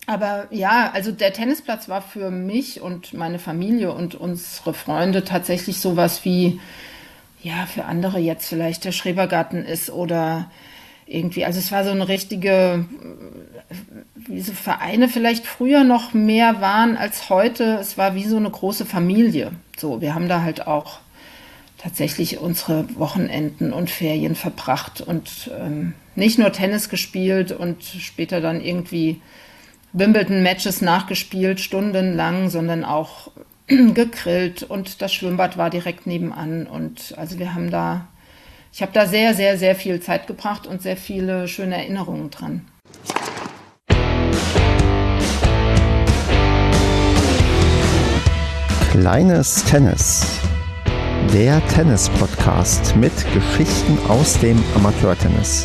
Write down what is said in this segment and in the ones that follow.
Aber ja, also der Tennisplatz war für mich und meine Familie und unsere Freunde tatsächlich sowas wie, ja, für andere jetzt vielleicht der Schrebergarten ist oder irgendwie, also es war so eine richtige, wie so Vereine vielleicht früher noch mehr waren als heute. Es war wie so eine große Familie. So, wir haben da halt auch tatsächlich unsere Wochenenden und Ferien verbracht und nicht nur Tennis gespielt und später dann irgendwie Wimbledon-Matches nachgespielt, stundenlang, sondern auch gegrillt und das Schwimmbad war direkt nebenan und also ich habe da sehr, sehr, sehr viel Zeit gebracht und sehr viele schöne Erinnerungen dran. Kleines Tennis, der Tennis-Podcast mit Geschichten aus dem Amateurtennis.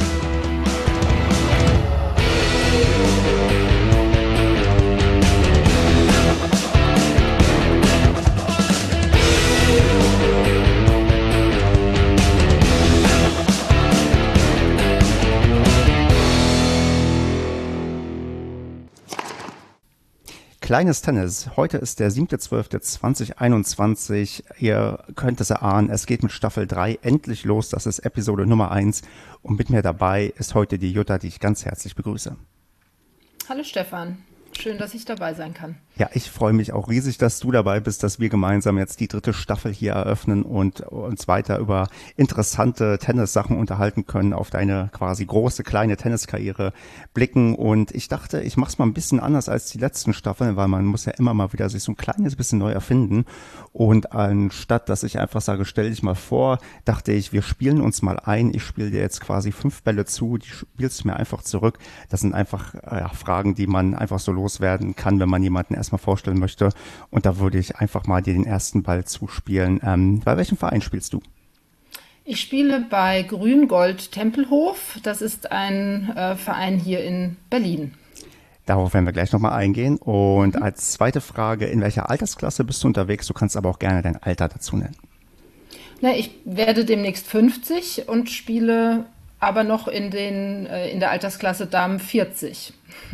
Kleines Tennis. Heute ist der 7.12.2021. Ihr könnt es erahnen, es geht mit Staffel 3 endlich los. Das ist Episode Nummer 1. Und mit mir dabei ist heute die Jutta, die ich ganz herzlich begrüße. Hallo Stefan, schön, dass ich dabei sein kann. Ja, ich freue mich auch riesig, dass du dabei bist, dass wir gemeinsam jetzt die 3. Staffel hier eröffnen und uns weiter über interessante Tennissachen unterhalten können, auf deine quasi große, kleine Tenniskarriere blicken. Und ich dachte, ich mache es mal ein bisschen anders als die letzten Staffeln, weil man muss ja immer mal wieder sich so ein kleines bisschen neu erfinden. Und anstatt, dass ich einfach sage, stell dich mal vor, dachte ich, wir spielen uns mal ein. Ich spiele dir jetzt quasi 5 Bälle zu, die spielst du mir einfach zurück. Das sind einfach Fragen, die man einfach so loswerden kann, wenn man jemanden erstmal vorstellen möchte. Und da würde ich einfach mal dir den ersten Ball zuspielen. Bei welchem Verein spielst du? Ich spiele bei Grün-Gold Tempelhof. Das ist ein Verein hier in Berlin. Darauf werden wir gleich nochmal eingehen. Und als zweite Frage, in welcher Altersklasse bist du unterwegs? Du kannst aber auch gerne dein Alter dazu nennen. Na, ich werde demnächst 50 und spiele aber noch in der Altersklasse Damen 40.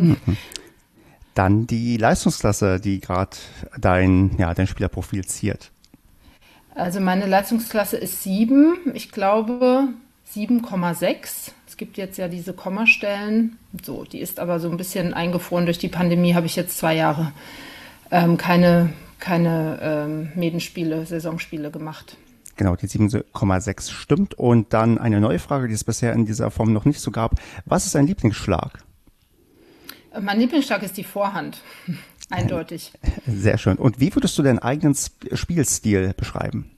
Dann die Leistungsklasse, die gerade dein Spielerprofil ziert. Also meine Leistungsklasse ist 7, ich glaube 7,6. Es gibt jetzt ja diese Kommastellen. So, die ist aber so ein bisschen eingefroren durch die Pandemie. Habe ich jetzt 2 Jahre keine Medenspiele, Saisonspiele gemacht. Genau, die 7,6 stimmt. Und dann eine neue Frage, die es bisher in dieser Form noch nicht so gab. Was ist dein Lieblingsschlag? Mein Lieblingsschlag ist die Vorhand. Eindeutig. Sehr schön. Und wie würdest du deinen eigenen Spielstil beschreiben?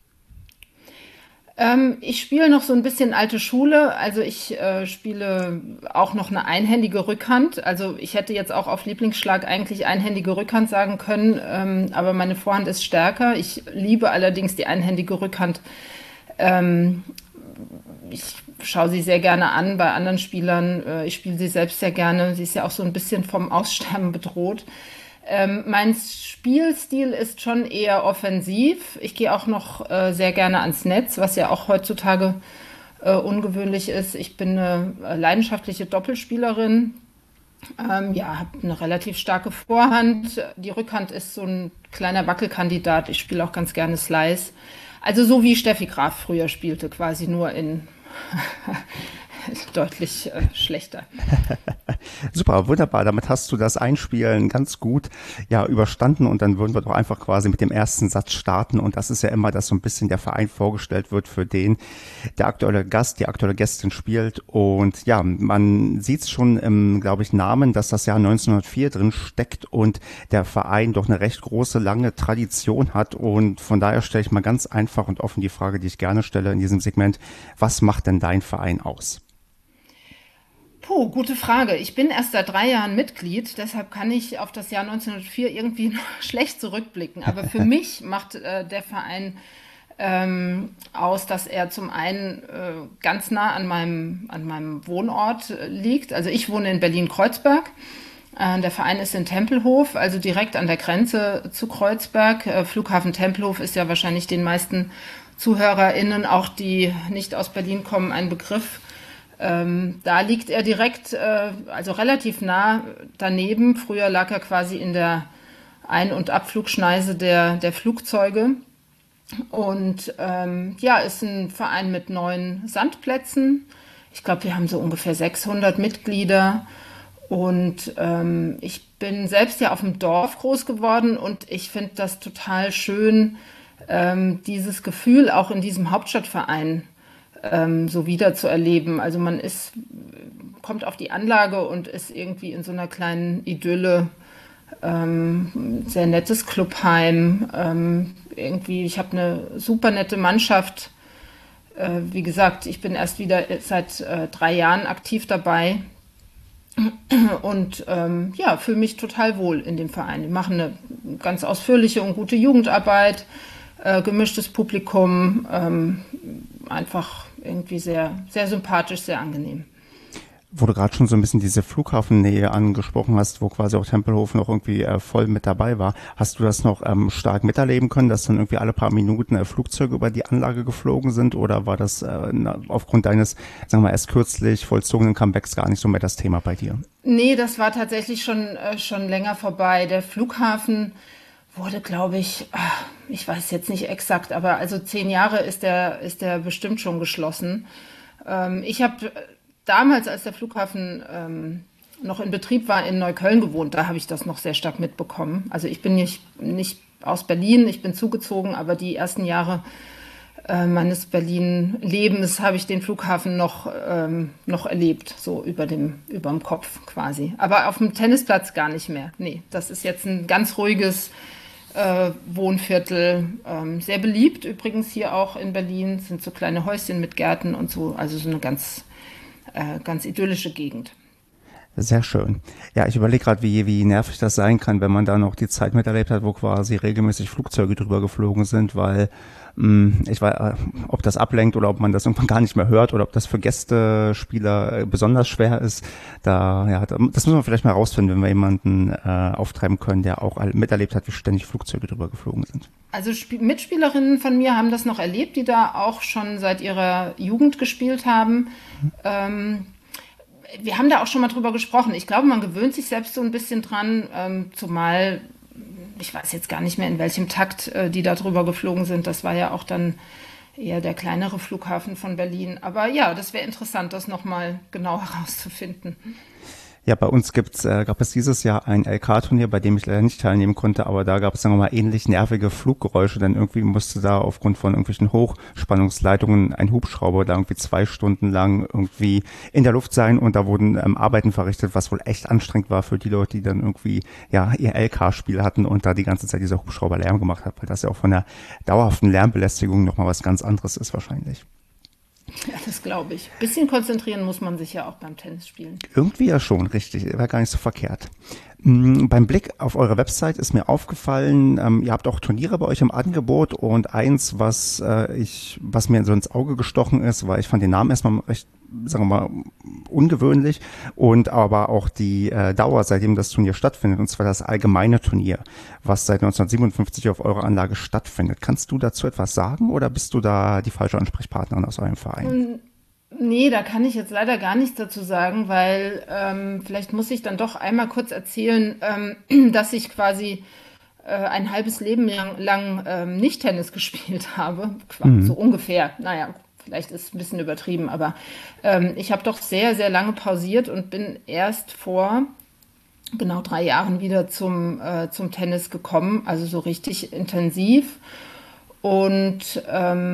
Ich spiele noch so ein bisschen alte Schule. Also ich spiele auch noch eine einhändige Rückhand. Also ich hätte jetzt auch auf Lieblingsschlag eigentlich einhändige Rückhand sagen können, aber meine Vorhand ist stärker. Ich liebe allerdings die einhändige Rückhand. Ich schaue sie sehr gerne an bei anderen Spielern. Ich spiele sie selbst sehr gerne. Sie ist ja auch so ein bisschen vom Aussterben bedroht. Mein Spielstil ist schon eher offensiv. Ich gehe auch noch sehr gerne ans Netz, was ja auch heutzutage ungewöhnlich ist. Ich bin eine leidenschaftliche Doppelspielerin. Habe eine relativ starke Vorhand. Die Rückhand ist so ein kleiner Wackelkandidat. Ich spiele auch ganz gerne Slice. Also so wie Steffi Graf früher spielte, quasi nur in deutlich schlechter. Super, wunderbar. Damit hast du das Einspielen ganz gut überstanden und dann würden wir doch einfach quasi mit dem ersten Satz starten und das ist ja immer, dass so ein bisschen der Verein vorgestellt wird, für den der aktuelle Gast, die aktuelle Gästin spielt und ja, man sieht es schon im, glaube ich, Namen, dass das Jahr 1904 drin steckt und der Verein doch eine recht große, lange Tradition hat und von daher stelle ich mal ganz einfach und offen die Frage, die ich gerne stelle in diesem Segment, was macht denn dein Verein aus? Gute Frage. Ich bin erst seit 3 Jahren Mitglied, deshalb kann ich auf das Jahr 1904 irgendwie noch schlecht zurückblicken. Aber für mich macht der Verein aus, dass er zum einen ganz nah an meinem Wohnort liegt. Also ich wohne in Berlin-Kreuzberg. Der Verein ist in Tempelhof, also direkt an der Grenze zu Kreuzberg. Flughafen Tempelhof ist ja wahrscheinlich den meisten ZuhörerInnen, auch die nicht aus Berlin kommen, ein Begriff. Da liegt er direkt, also relativ nah daneben. Früher lag er quasi in der Ein- und Abflugschneise der Flugzeuge. Und ja, ist ein Verein mit 9 Sandplätzen. Ich glaube, wir haben so ungefähr 600 Mitglieder. Und ich bin selbst ja auf dem Dorf groß geworden und ich finde das total schön, dieses Gefühl auch in diesem Hauptstadtverein so wieder zu erleben. Also kommt auf die Anlage und ist irgendwie in so einer kleinen Idylle, sehr nettes Clubheim. Irgendwie, ich habe eine super nette Mannschaft. Wie gesagt, ich bin erst wieder seit 3 Jahren aktiv dabei und ja, fühle mich total wohl in dem Verein. Wir machen eine ganz ausführliche und gute Jugendarbeit, gemischtes Publikum, einfach irgendwie sehr, sehr sympathisch, sehr angenehm. Wo du gerade schon so ein bisschen diese Flughafennähe angesprochen hast, wo quasi auch Tempelhof noch irgendwie voll mit dabei war, hast du das noch stark miterleben können, dass dann irgendwie alle paar Minuten Flugzeuge über die Anlage geflogen sind, oder war das aufgrund deines, sagen wir mal, erst kürzlich vollzogenen Comebacks gar nicht so mehr das Thema bei dir? Nee, das war tatsächlich schon länger vorbei. Der Flughafen wurde, glaube ich, ich weiß jetzt nicht exakt, aber also 10 Jahre ist der bestimmt schon geschlossen. Ich habe damals, als der Flughafen noch in Betrieb war, in Neukölln gewohnt. Da habe ich das noch sehr stark mitbekommen. Also ich bin nicht aus Berlin, ich bin zugezogen, aber die ersten Jahre meines Berlin-Lebens habe ich den Flughafen noch erlebt, so überm Kopf quasi. Aber auf dem Tennisplatz gar nicht mehr. Nee, das ist jetzt ein ganz ruhiges Wohnviertel. Sehr beliebt übrigens hier auch in Berlin. Es sind so kleine Häuschen mit Gärten und so. Also so eine ganz idyllische Gegend. Sehr schön. Ja, ich überlege gerade, wie nervig das sein kann, wenn man da noch die Zeit miterlebt hat, wo quasi regelmäßig Flugzeuge drüber geflogen sind, weil ich weiß, ob das ablenkt oder ob man das irgendwann gar nicht mehr hört oder ob das für Gästespieler besonders schwer ist. Das müssen wir vielleicht mal rausfinden, wenn wir jemanden auftreiben können, der auch miterlebt hat, wie ständig Flugzeuge drüber geflogen sind. Also Mitspielerinnen von mir haben das noch erlebt, die da auch schon seit ihrer Jugend gespielt haben. Wir haben da auch schon mal drüber gesprochen. Ich glaube, man gewöhnt sich selbst so ein bisschen dran, zumal ich weiß jetzt gar nicht mehr, in welchem Takt die da drüber geflogen sind. Das war ja auch dann eher der kleinere Flughafen von Berlin. Aber ja, das wäre interessant, das nochmal genau herauszufinden. Ja, bei uns gab es dieses Jahr ein LK-Turnier, bei dem ich leider nicht teilnehmen konnte, aber da gab es, sagen wir mal, ähnlich nervige Fluggeräusche, denn irgendwie musste da aufgrund von irgendwelchen Hochspannungsleitungen ein Hubschrauber da irgendwie 2 Stunden lang irgendwie in der Luft sein, und da wurden Arbeiten verrichtet, was wohl echt anstrengend war für die Leute, die dann irgendwie ja ihr LK-Spiel hatten und da die ganze Zeit dieser Hubschrauber Lärm gemacht hat, weil das ja auch von der dauerhaften Lärmbelästigung nochmal was ganz anderes ist wahrscheinlich. Ja, das glaube ich. Bisschen konzentrieren muss man sich ja auch beim Tennisspielen. Irgendwie ja schon, richtig. Wäre gar nicht so verkehrt. Beim Blick auf eure Website ist mir aufgefallen, ihr habt auch Turniere bei euch im Angebot, und eins, was mir so ins Auge gestochen ist, weil ich fand den Namen erstmal recht, sagen wir mal, ungewöhnlich, und aber auch die Dauer, seitdem das Turnier stattfindet, und zwar das allgemeine Turnier, was seit 1957 auf eurer Anlage stattfindet. Kannst du dazu etwas sagen, oder bist du da die falsche Ansprechpartnerin aus eurem Verein? Nee, da kann ich jetzt leider gar nichts dazu sagen, weil vielleicht muss ich dann doch einmal kurz erzählen, dass ich quasi ein halbes Leben lang nicht Tennis gespielt habe. So ungefähr. Naja, vielleicht ist es ein bisschen übertrieben, aber ich habe doch sehr, sehr lange pausiert und bin erst vor genau 3 Jahren wieder zum Tennis gekommen, also so richtig intensiv. Und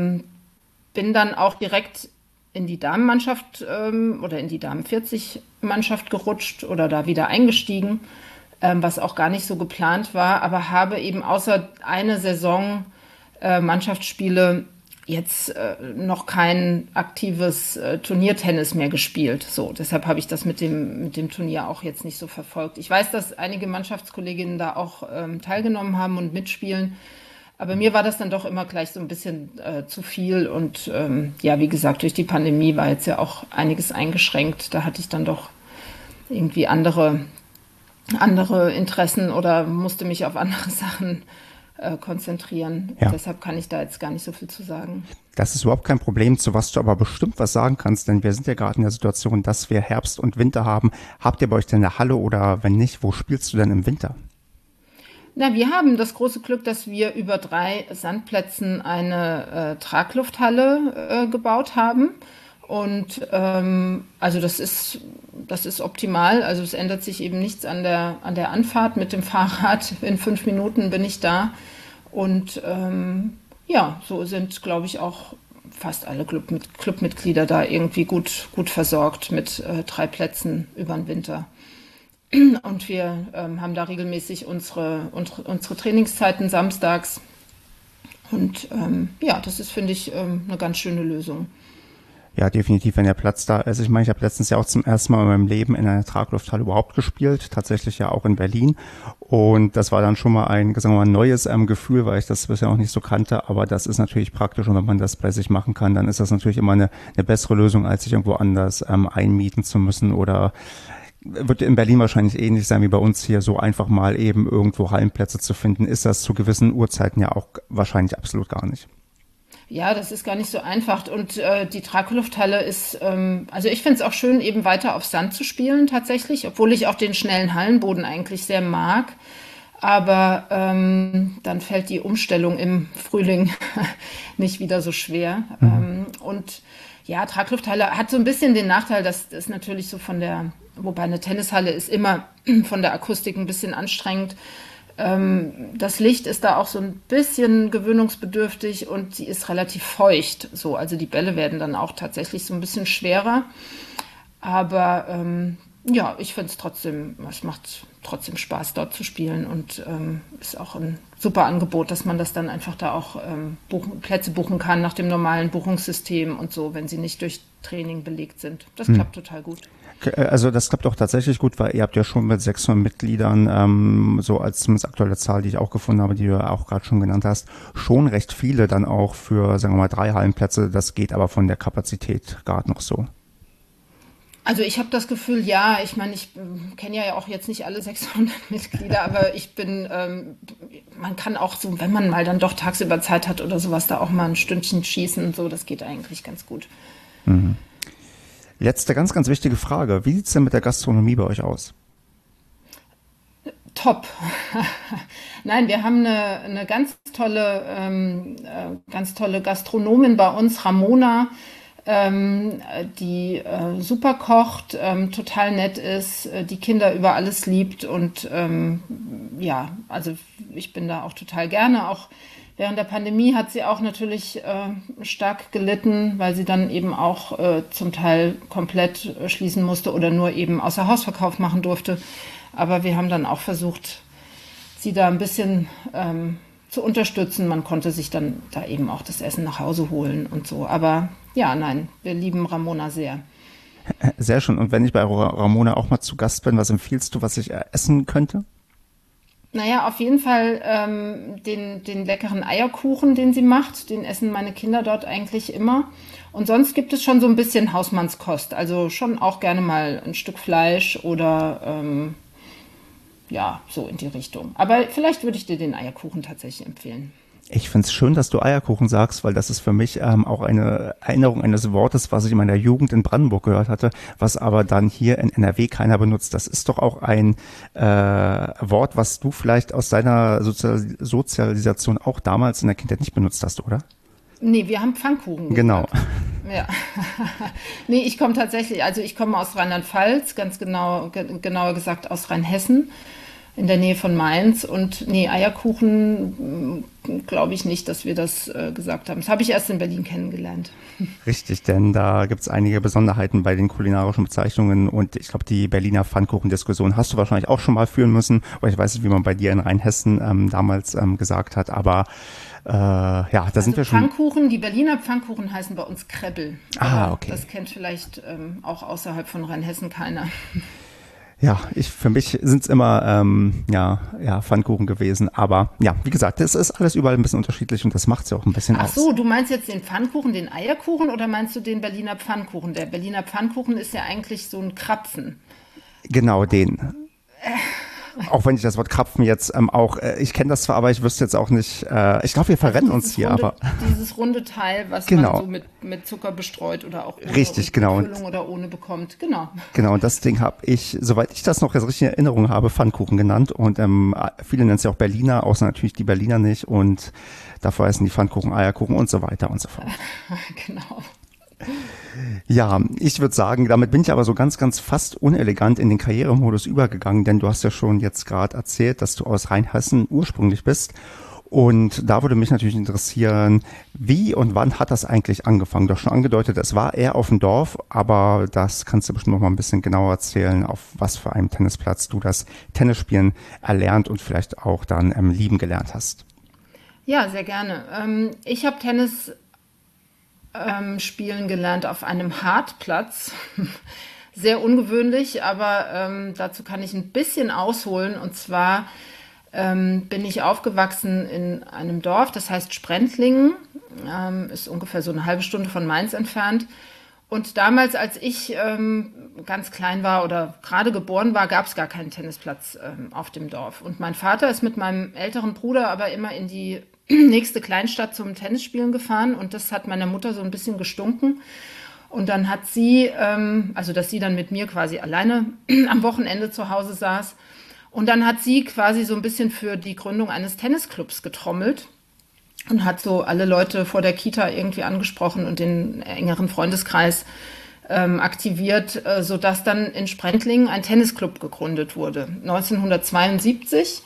bin dann auch direkt in die Damenmannschaft oder in die Damen-40-Mannschaft gerutscht oder da wieder eingestiegen, was auch gar nicht so geplant war, aber habe eben außer eine Saison Mannschaftsspiele jetzt noch kein aktives Turniertennis mehr gespielt. So, deshalb habe ich das mit dem Turnier auch jetzt nicht so verfolgt. Ich weiß, dass einige Mannschaftskolleginnen da auch teilgenommen haben und mitspielen. Aber mir war das dann doch immer gleich so ein bisschen zu viel. Und ja, wie gesagt, durch die Pandemie war jetzt ja auch einiges eingeschränkt. Da hatte ich dann doch irgendwie andere Interessen oder musste mich auf andere Sachen konzentrieren. Ja. Deshalb kann ich da jetzt gar nicht so viel zu sagen. Das ist überhaupt kein Problem, zu was du aber bestimmt was sagen kannst, denn wir sind ja gerade in der Situation, dass wir Herbst und Winter haben. Habt ihr bei euch denn eine Halle oder wenn nicht, wo spielst du denn im Winter? Na, wir haben das große Glück, dass wir über 3 Sandplätzen eine Traglufthalle gebaut haben. Und also das ist optimal. Also es ändert sich eben nichts an der Anfahrt mit dem Fahrrad. In 5 Minuten bin ich da. Und ja, so sind, glaube ich, auch fast alle Clubmitglieder da irgendwie gut versorgt mit 3 Plätzen über den Winter. Und wir haben da regelmäßig unsere Trainingszeiten samstags. Und ja, das ist, finde ich, eine ganz schöne Lösung. Ja, definitiv, wenn der Platz da ist. Ich meine, ich habe letztens ja auch zum ersten Mal in meinem Leben in einer Traglufthalle überhaupt gespielt, tatsächlich ja auch in Berlin. Und das war dann schon mal ein, sagen wir mal, neues Gefühl, weil ich das bisher noch nicht so kannte. Aber das ist natürlich praktisch und wenn man das bei sich machen kann, dann ist das natürlich immer eine bessere Lösung, als sich irgendwo anders einmieten zu müssen oder wird in Berlin wahrscheinlich ähnlich sein wie bei uns hier, so einfach mal eben irgendwo Hallenplätze zu finden, ist das zu gewissen Uhrzeiten ja auch wahrscheinlich absolut gar nicht. Ja, das ist gar nicht so einfach. Und die Traglufthalle ist, also ich finde es auch schön, eben weiter auf Sand zu spielen tatsächlich, obwohl ich auch den schnellen Hallenboden eigentlich sehr mag. Aber dann fällt die Umstellung im Frühling nicht wieder so schwer. Und ja, Traglufthalle hat so ein bisschen den Nachteil, dass es natürlich so wobei eine Tennishalle ist immer von der Akustik ein bisschen anstrengend. Das Licht ist da auch so ein bisschen gewöhnungsbedürftig und sie ist relativ feucht. So, also die Bälle werden dann auch tatsächlich so ein bisschen schwerer. Aber ja, ich finde es macht trotzdem Spaß, dort zu spielen und ist auch ein super Angebot, dass man das dann einfach da auch Plätze buchen kann nach dem normalen Buchungssystem und so, wenn sie nicht durch Training belegt sind. Das klappt total gut. Also das klappt auch tatsächlich gut, weil ihr habt ja schon mit 600 Mitgliedern, so als zumindest aktuelle Zahl, die ich auch gefunden habe, die du ja auch gerade schon genannt hast, schon recht viele dann auch für, sagen wir mal, 3 Hallenplätze. Das geht aber von der Kapazität gerade noch so. Also ich habe das Gefühl, ja, ich meine, ich kenne ja auch jetzt nicht alle 600 Mitglieder, aber man kann auch so, wenn man mal dann doch tagsüber Zeit hat oder sowas, da auch mal ein Stündchen schießen und so, das geht eigentlich ganz gut. Mhm. Letzte ganz, ganz wichtige Frage. Wie sieht's denn mit der Gastronomie bei euch aus? Top. Nein, wir haben eine ganz tolle Gastronomin bei uns, Ramona, die super kocht, total nett ist, die Kinder über alles liebt und ja, also ich bin da auch total gerne. Auch während der Pandemie hat sie auch natürlich stark gelitten, weil sie dann eben auch zum Teil komplett schließen musste oder nur eben Außerhausverkauf machen durfte. Aber wir haben dann auch versucht, sie da ein bisschen zu unterstützen. Man konnte sich dann da eben auch das Essen nach Hause holen und so. Aber ja, nein, wir lieben Ramona sehr. Sehr schön. Und wenn ich bei Ramona auch mal zu Gast bin, was empfiehlst du, was ich essen könnte? Naja, auf jeden Fall den leckeren Eierkuchen, den sie macht. Den essen meine Kinder dort eigentlich immer. Und sonst gibt es schon so ein bisschen Hausmannskost. Also schon auch gerne mal ein Stück Fleisch oder ja, so in die Richtung. Aber vielleicht würde ich dir den Eierkuchen tatsächlich empfehlen. Ich finde es schön, dass du Eierkuchen sagst, weil das ist für mich auch eine Erinnerung eines Wortes, was ich in meiner Jugend in Brandenburg gehört hatte, was aber dann hier in NRW keiner benutzt. Das ist doch auch ein Wort, was du vielleicht aus deiner Sozialisation auch damals in der Kindheit nicht benutzt hast, oder? Nee, wir haben Pfannkuchen gesagt. Genau. Ja. Nee, ich komme tatsächlich, also ich komme aus Rheinland-Pfalz, ganz genau, genauer gesagt aus Rheinhessen, in der Nähe von Mainz. Und nee, Eierkuchen glaube ich nicht, dass wir das gesagt haben. Das habe ich erst in Berlin kennengelernt. Richtig, denn da gibt's einige Besonderheiten bei den kulinarischen Bezeichnungen und ich glaube, die Berliner Pfannkuchendiskussion hast du wahrscheinlich auch schon mal führen müssen, weil ich weiß nicht, wie man bei dir in Rheinhessen damals gesagt hat, aber ja, da Also sind wir schon. Pfannkuchen, die Berliner Pfannkuchen heißen bei uns Krebbel. Ah, okay. Das kennt vielleicht auch außerhalb von Rheinhessen keiner. Ja, für mich sind's immer ja Pfannkuchen gewesen, aber ja, wie gesagt, das ist alles überall ein bisschen unterschiedlich und das macht's ja auch ein bisschen Ach aus. so, du meinst jetzt den Pfannkuchen, den Eierkuchen oder meinst du den Berliner Pfannkuchen? Der Berliner Pfannkuchen ist ja eigentlich so ein Krapfen. Genau den. Auch wenn ich das Wort Krapfen jetzt ich kenne das zwar, aber ich wüsste jetzt auch nicht, ich glaube, wir verrennen uns hier, aber. Dieses runde Teil, was man Genau, so mit Zucker bestreut oder auch ohne richtig, und mit genau. Füllung oder ohne bekommt. Genau. Genau, und das Ding habe ich, soweit ich das noch jetzt richtig in Erinnerung habe, Pfannkuchen genannt. Und viele nennen es ja auch Berliner, außer natürlich die Berliner nicht. Und davor heißen die Pfannkuchen, Eierkuchen und so weiter und so fort. Genau. Ja, ich würde sagen, damit bin ich aber so ganz, ganz fast unelegant in den Karrieremodus übergegangen, denn du hast ja schon jetzt gerade erzählt, dass du aus Rheinhessen ursprünglich bist. Und da würde mich natürlich interessieren, wie und wann hat das eigentlich angefangen? Du hast schon angedeutet, es war eher auf dem Dorf, aber das kannst du bestimmt noch mal ein bisschen genauer erzählen, auf was für einem Tennisplatz du das Tennisspielen erlernt und vielleicht auch dann lieben gelernt hast. Ja, sehr gerne. Ich habe Tennis spielen gelernt auf einem Hartplatz. Sehr ungewöhnlich, aber dazu kann ich ein bisschen ausholen. Und zwar bin ich aufgewachsen in einem Dorf, das heißt Sprentlingen, ist ungefähr so eine halbe Stunde von Mainz entfernt. Und damals, als ich ganz klein war oder gerade geboren war, gab es gar keinen Tennisplatz auf dem Dorf. Und mein Vater ist mit meinem älteren Bruder aber immer in die nächste Kleinstadt zum Tennisspielen gefahren. Und das hat meiner Mutter so ein bisschen gestunken. Und dann hat sie, also dass sie dann mit mir quasi alleine am Wochenende zu Hause saß. Und dann hat sie quasi so ein bisschen für die Gründung eines Tennisclubs getrommelt und hat so alle Leute vor der Kita irgendwie angesprochen und den engeren Freundeskreis aktiviert, sodass dann in Sprendlingen ein Tennisclub gegründet wurde, 1972.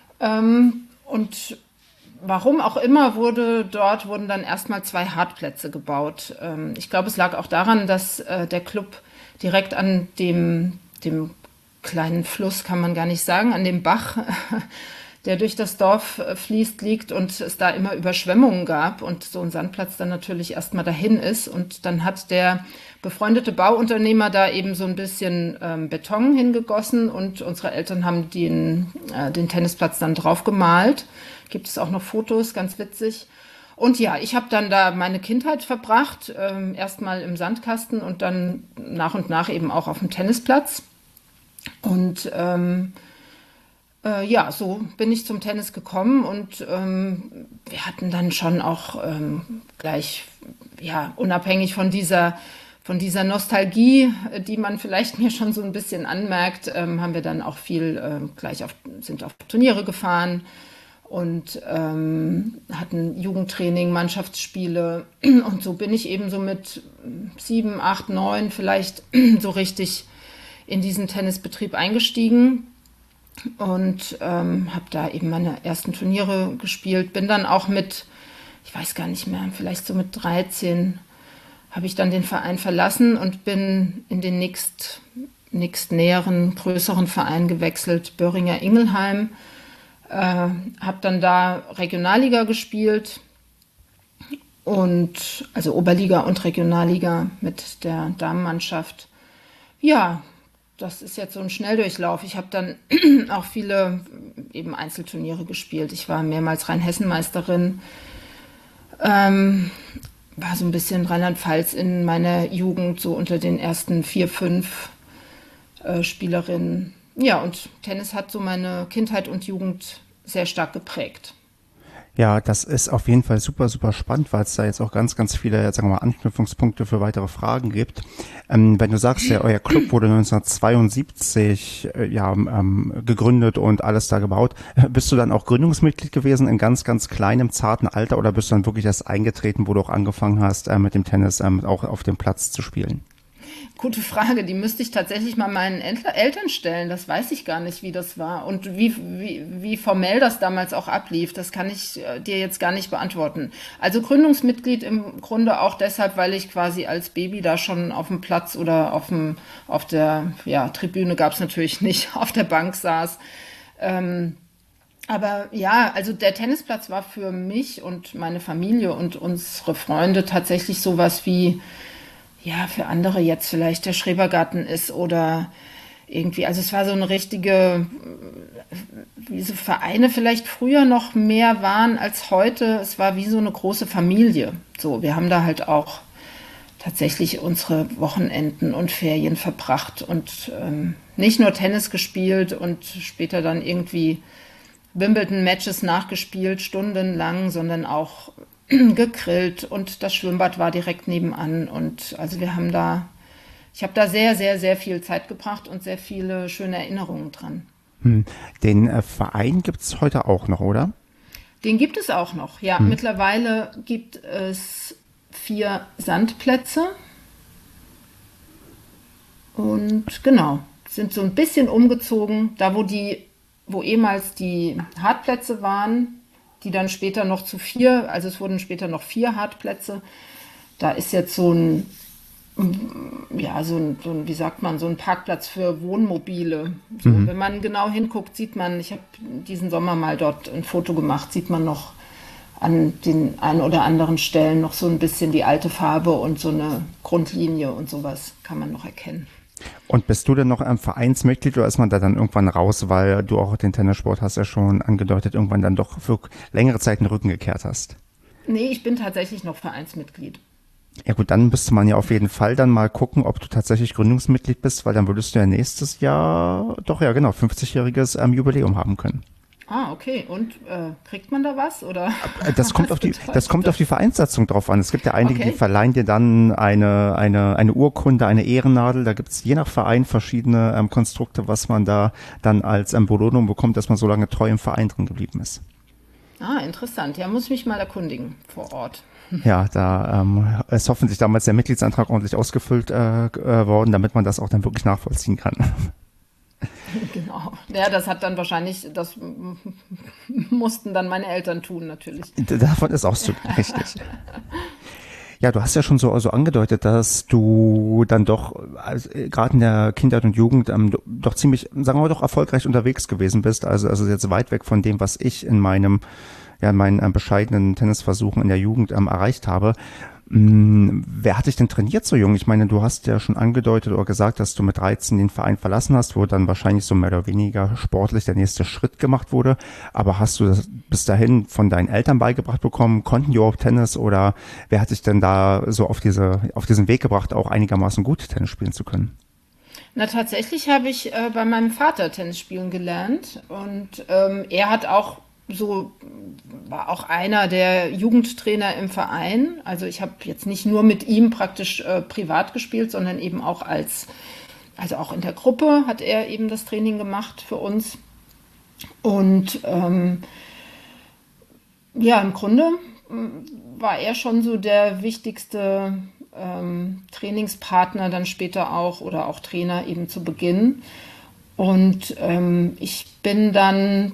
Und warum auch immer wurden dann erstmal 2 Hartplätze gebaut. Ich glaube, es lag auch daran, dass der Club direkt an dem kleinen Fluss, kann man gar nicht sagen, an dem Bach, der durch das Dorf fließt, liegt und es da immer Überschwemmungen gab und so ein Sandplatz dann natürlich erstmal dahin ist. Und dann hat der befreundete Bauunternehmer da eben so ein bisschen Beton hingegossen und unsere Eltern haben den Tennisplatz dann drauf gemalt. Gibt es auch noch Fotos, ganz witzig. Und ja, ich habe dann da meine Kindheit verbracht, erstmal im Sandkasten und dann nach und nach eben auch auf dem Tennisplatz. Und ja, so bin ich zum Tennis gekommen und wir hatten dann schon auch gleich, ja, unabhängig von dieser Nostalgie, die man vielleicht mir schon so ein bisschen anmerkt, haben wir dann auch viel sind auf Turniere gefahren und hatten Jugendtraining, Mannschaftsspiele und so bin ich eben so mit 7, 8, 9 vielleicht so richtig in diesen Tennisbetrieb eingestiegen und habe da eben meine ersten Turniere gespielt. Bin dann auch ich weiß gar nicht mehr, vielleicht so mit 13 habe ich dann den Verein verlassen und bin in den nächstnäheren, größeren Verein gewechselt, Böhringer Ingelheim. Habe dann da Regionalliga gespielt und also Oberliga und Regionalliga mit der Damenmannschaft. Ja, das ist jetzt so ein Schnelldurchlauf. Ich habe dann auch viele eben Einzelturniere gespielt. Ich war mehrmals Rheinhessen-Meisterin, war so ein bisschen Rheinland-Pfalz in meiner Jugend, so unter den ersten 4, 5 Spielerinnen. Ja, und Tennis hat so meine Kindheit und Jugend sehr stark geprägt. Ja, das ist auf jeden Fall super, super spannend, weil es da jetzt auch ganz, ganz viele, sagen wir mal, Anknüpfungspunkte für weitere Fragen gibt. Wenn du sagst, ja, euer Club wurde 1972 gegründet und alles da gebaut, bist du dann auch Gründungsmitglied gewesen in ganz, ganz kleinem, zarten Alter oder bist du dann wirklich erst eingetreten, wo du auch angefangen hast, mit dem Tennis auch auf dem Platz zu spielen? Gute Frage, die müsste ich tatsächlich mal meinen Eltern stellen. Das weiß ich gar nicht, wie das war und wie formell das damals auch ablief. Das kann ich dir jetzt gar nicht beantworten. Also Gründungsmitglied im Grunde auch deshalb, weil ich quasi als Baby da schon auf dem Platz oder auf der Tribüne gab es natürlich nicht, auf der Bank saß. Aber ja, also der Tennisplatz war für mich und meine Familie und unsere Freunde tatsächlich sowas wie ja, für andere jetzt vielleicht der Schrebergarten ist oder irgendwie, also es war so eine richtige, wie so Vereine vielleicht früher noch mehr waren als heute. Es war wie so eine große Familie. So, wir haben da halt auch tatsächlich unsere Wochenenden und Ferien verbracht und nicht nur Tennis gespielt und später dann irgendwie Wimbledon-Matches nachgespielt, stundenlang, sondern auch gegrillt und das Schwimmbad war direkt nebenan und also ich habe da sehr, sehr, sehr viel Zeit gebracht und sehr viele schöne Erinnerungen dran. Den Verein gibt's heute auch noch, oder? Den gibt es auch noch, ja. Mittlerweile gibt es 4 Sandplätze und genau, sind so ein bisschen umgezogen, da wo ehemals die Hartplätze waren, die dann später noch zu 4, also es wurden später noch 4 Hartplätze. Da ist jetzt wie sagt man, so ein Parkplatz für Wohnmobile. So, wenn man genau hinguckt, sieht man, ich habe diesen Sommer mal dort ein Foto gemacht, sieht man noch an den ein oder anderen Stellen noch so ein bisschen die alte Farbe und so eine Grundlinie und sowas kann man noch erkennen. Und bist du denn noch ein Vereinsmitglied oder ist man da dann irgendwann raus, weil du auch den Tennissport hast ja schon angedeutet, irgendwann dann doch für längere Zeit den Rücken gekehrt hast? Nee, ich bin tatsächlich noch Vereinsmitglied. Ja gut, dann müsste man ja auf jeden Fall dann mal gucken, ob du tatsächlich Gründungsmitglied bist, weil dann würdest du ja nächstes Jahr, doch ja genau, 50-jähriges Jubiläum haben können. Ah, okay. Und kriegt man da was oder? Das kommt auf die Vereinssatzung drauf an. Es gibt ja einige, die verleihen dir dann eine Urkunde, eine Ehrennadel. Da gibt es je nach Verein verschiedene Konstrukte, was man da dann als Belohnung bekommt, dass man so lange treu im Verein drin geblieben ist. Ah, interessant. Ja, muss ich mich mal erkundigen vor Ort. Ja, da ist hoffentlich damals der Mitgliedsantrag ordentlich ausgefüllt worden, damit man das auch dann wirklich nachvollziehen kann. Genau. Ja, das mussten dann meine Eltern tun, natürlich. Davon ist auszugehen, richtig. Ja, du hast ja schon so angedeutet, dass du dann doch, gerade in der Kindheit und Jugend, doch ziemlich, sagen wir mal, doch erfolgreich unterwegs gewesen bist. Also jetzt weit weg von dem, was ich in meinen bescheidenen Tennisversuchen in der Jugend erreicht habe. Wer hat dich denn trainiert so jung? Ich meine, du hast ja schon angedeutet oder gesagt, dass du mit 13 den Verein verlassen hast, wo dann wahrscheinlich so mehr oder weniger sportlich der nächste Schritt gemacht wurde. Aber hast du das bis dahin von deinen Eltern beigebracht bekommen? Konnten die überhaupt Tennis oder wer hat dich denn da so auf diesen Weg gebracht, auch einigermaßen gut Tennis spielen zu können? Na, tatsächlich habe ich bei meinem Vater Tennis spielen gelernt und er war auch einer der Jugendtrainer im Verein. Also ich habe jetzt nicht nur mit ihm praktisch privat gespielt, sondern eben auch also auch in der Gruppe hat er eben das Training gemacht für uns. Und im Grunde war er schon so der wichtigste Trainingspartner dann später auch oder auch Trainer eben zu Beginn. Und ich bin dann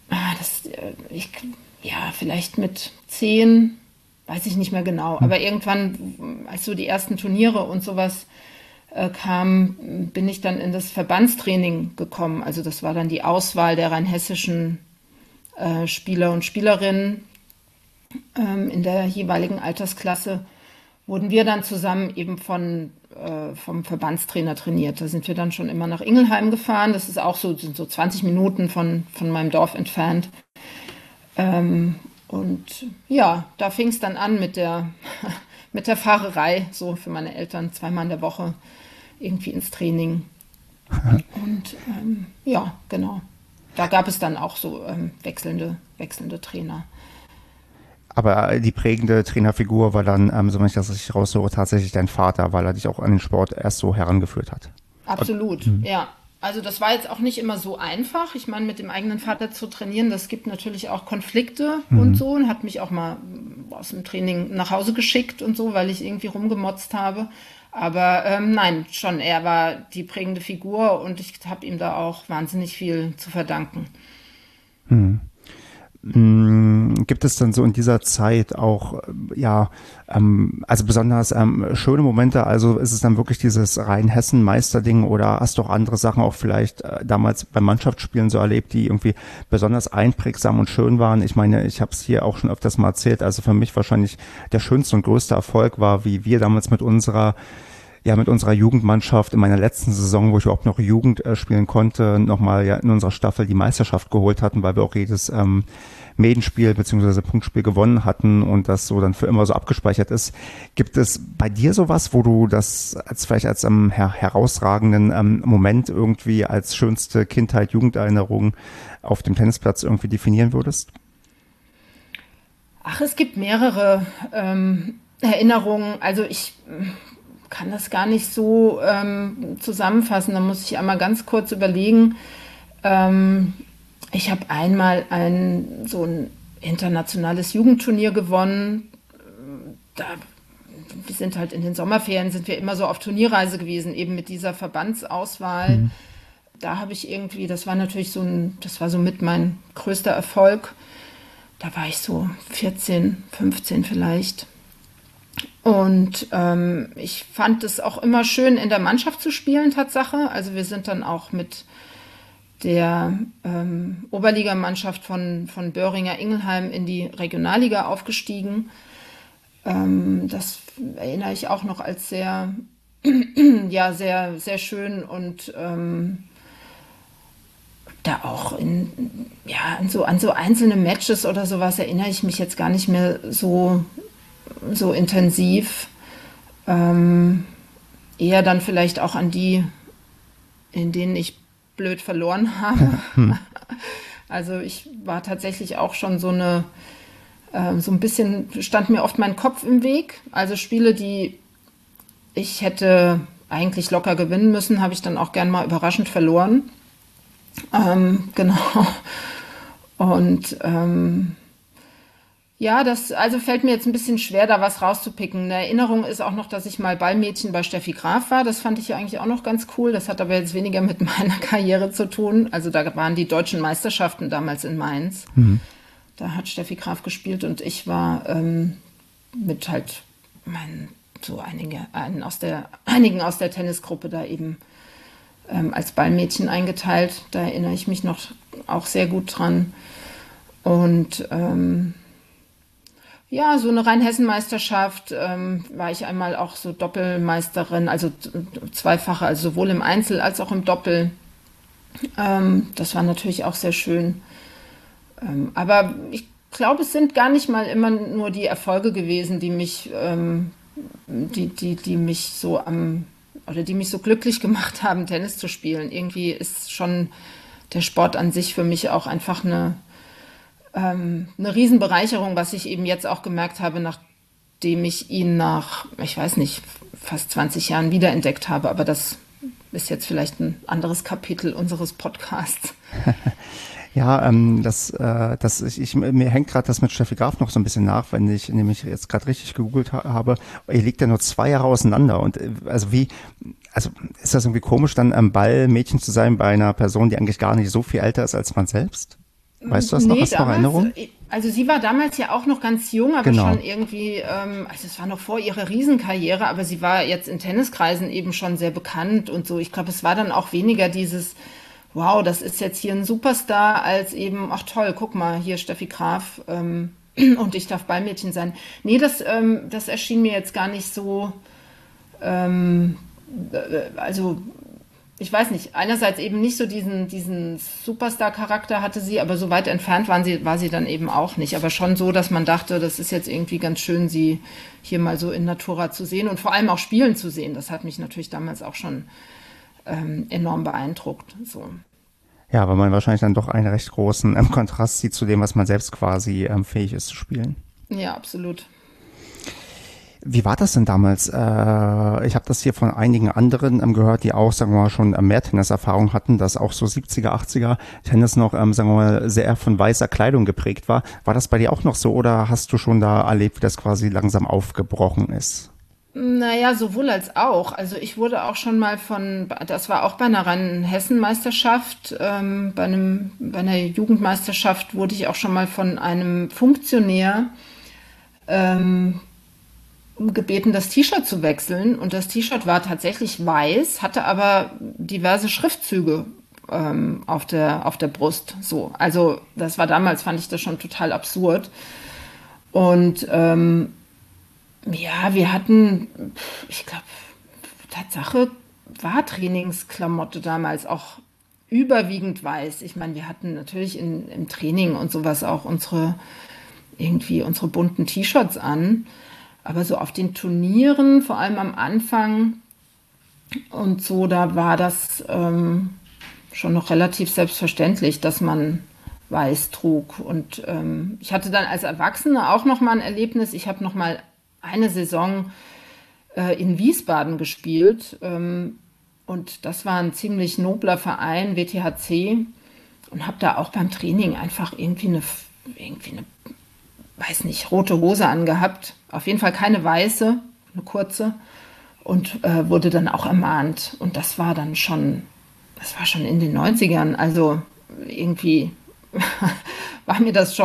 vielleicht mit 10, weiß ich nicht mehr genau, aber irgendwann, als so die ersten Turniere und sowas kamen, bin ich dann in das Verbandstraining gekommen. Also das war dann die Auswahl der rheinhessischen Spieler und Spielerinnen in der jeweiligen Altersklasse. Wurden wir dann zusammen eben vom Verbandstrainer trainiert. Da sind wir dann schon immer nach Ingelheim gefahren. Das ist auch sind so 20 Minuten von meinem Dorf entfernt. Und ja, da fing es dann an mit der Fahrerei, so für meine Eltern 2-mal in der Woche irgendwie ins Training. Und genau. Da gab es dann auch so wechselnde Trainer. Aber die prägende Trainerfigur war dann, so wenn ich das richtig raushöre, tatsächlich dein Vater, weil er dich auch an den Sport erst so herangeführt hat. Absolut, ja. Also das war jetzt auch nicht immer so einfach. Ich meine, mit dem eigenen Vater zu trainieren, das gibt natürlich auch Konflikte und so. Und hat mich auch mal aus dem Training nach Hause geschickt und so, weil ich irgendwie rumgemotzt habe. Aber nein, schon, er war die prägende Figur und ich habe ihm da auch wahnsinnig viel zu verdanken. Gibt es dann so in dieser Zeit auch, also besonders schöne Momente, also ist es dann wirklich dieses Rheinhessen-Meisterding oder hast du auch andere Sachen auch vielleicht damals beim Mannschaftsspielen so erlebt, die irgendwie besonders einprägsam und schön waren? Ich meine, ich habe es hier auch schon öfters mal erzählt, also für mich wahrscheinlich der schönste und größte Erfolg war, wie wir damals mit unserer ja mit unserer Jugendmannschaft in meiner letzten Saison, wo ich überhaupt noch Jugend spielen konnte, nochmal ja in unserer Staffel die Meisterschaft geholt hatten, weil wir auch jedes Medenspiel bzw. Punktspiel gewonnen hatten und das so dann für immer so abgespeichert ist. Gibt es bei dir sowas, wo du das vielleicht als herausragenden Moment irgendwie als schönste Kindheit, Jugenderinnerung auf dem Tennisplatz irgendwie definieren würdest? Ach, es gibt mehrere Erinnerungen. Also ich kann das gar nicht so zusammenfassen. Da muss ich einmal ganz kurz überlegen. Ich habe einmal so ein internationales Jugendturnier gewonnen. Wir sind halt in den Sommerferien, sind wir immer so auf Turnierreise gewesen, eben mit dieser Verbandsauswahl. Mhm. Da habe ich irgendwie, das war natürlich das war so mit mein größter Erfolg. Da war ich so 14, 15 vielleicht. Und ich fand es auch immer schön, in der Mannschaft zu spielen, Tatsache. Also wir sind dann auch mit der Oberligamannschaft von Böhringer Ingelheim in die Regionalliga aufgestiegen. Das erinnere ich auch noch als sehr, ja, sehr, sehr schön und da auch an so einzelne Matches oder sowas erinnere ich mich jetzt gar nicht mehr so intensiv. Eher dann vielleicht auch an die, in denen ich blöd verloren habe. Also ich war tatsächlich auch schon so ein bisschen, stand mir oft mein Kopf im Weg. Also Spiele, die ich hätte eigentlich locker gewinnen müssen, habe ich dann auch gern mal überraschend verloren. Genau. Und ja, das also fällt mir jetzt ein bisschen schwer, da was rauszupicken. Eine Erinnerung ist auch noch, dass ich mal Ballmädchen bei Steffi Graf war. Das fand ich ja eigentlich auch noch ganz cool. Das hat aber jetzt weniger mit meiner Karriere zu tun. Also da waren die deutschen Meisterschaften damals in Mainz. Mhm. Da hat Steffi Graf gespielt und ich war mit halt einigen aus der Tennisgruppe da eben als Ballmädchen eingeteilt. Da erinnere ich mich noch auch sehr gut dran. Und ja, so eine Rheinhessen-Meisterschaft war ich einmal auch so Doppelmeisterin, also zweifache, also sowohl im Einzel als auch im Doppel. Das war natürlich auch sehr schön. Aber ich glaube, es sind gar nicht mal immer nur die Erfolge gewesen, die mich die mich so glücklich gemacht haben, Tennis zu spielen. Irgendwie ist schon der Sport an sich für mich auch einfach eine Riesenbereicherung, was ich eben jetzt auch gemerkt habe, nachdem ich ihn nach, ich weiß nicht, fast 20 Jahren wiederentdeckt habe. Aber das ist jetzt vielleicht ein anderes Kapitel unseres Podcasts. Ja, mir hängt gerade das mit Steffi Graf noch so ein bisschen nach, wenn ich nämlich jetzt gerade richtig gegoogelt habe. Ihr liegt ja nur 2 Jahre auseinander und also ist das irgendwie komisch, dann am Ball Mädchen zu sein bei einer Person, die eigentlich gar nicht so viel älter ist als man selbst? Weißt du das noch? Hast du noch Erinnerung? Also sie war damals ja auch noch ganz jung, aber schon irgendwie, also es war noch vor ihrer Riesenkarriere, aber sie war jetzt in Tenniskreisen eben schon sehr bekannt und so. Ich glaube, es war dann auch weniger dieses, wow, das ist jetzt hier ein Superstar, als eben, ach toll, guck mal, hier Steffi Graf und ich darf Ballmädchen sein. Nee, das erschien mir jetzt gar nicht so, also ich weiß nicht, einerseits eben nicht so diesen Superstar-Charakter hatte sie, aber so weit entfernt war sie dann eben auch nicht. Aber schon so, dass man dachte, das ist jetzt irgendwie ganz schön, sie hier mal so in Natura zu sehen und vor allem auch spielen zu sehen. Das hat mich natürlich damals auch schon enorm beeindruckt. So. Ja, weil man wahrscheinlich dann doch einen recht großen Kontrast sieht zu dem, was man selbst quasi fähig ist zu spielen. Ja, absolut. Wie war das denn damals? Ich habe das hier von einigen anderen gehört, die auch, sagen wir mal, schon mehr Tenniserfahrung hatten, dass auch so 70er, 80er Tennis noch, sagen wir mal, sehr von weißer Kleidung geprägt war. War das bei dir auch noch so oder hast du schon da erlebt, wie das quasi langsam aufgebrochen ist? Naja, sowohl als auch. Also ich wurde auch schon mal das war auch bei einer Rheinhessen-Meisterschaft, bei einer Jugendmeisterschaft wurde ich auch schon mal von einem Funktionär gebeten, das T-Shirt zu wechseln. Und das T-Shirt war tatsächlich weiß, hatte aber diverse Schriftzüge auf der Brust. So, also das war damals, fand ich das schon total absurd. Und ja, wir hatten, ich glaube, Tatsache war Trainingsklamotte damals auch überwiegend weiß. Ich meine, wir hatten natürlich im Training und sowas auch unsere bunten T-Shirts an. Aber so auf den Turnieren, vor allem am Anfang und so, da war das schon noch relativ selbstverständlich, dass man weiß trug. Und ich hatte dann als Erwachsene auch noch mal ein Erlebnis. Ich habe noch mal eine Saison in Wiesbaden gespielt. Und das war ein ziemlich nobler Verein, WTHC. Und habe da auch beim Training einfach irgendwie eine, weiß nicht, rote Hose angehabt. Auf jeden Fall keine weiße, eine kurze. Und wurde dann auch ermahnt. Und das war schon in den 90ern. Also irgendwie war mir das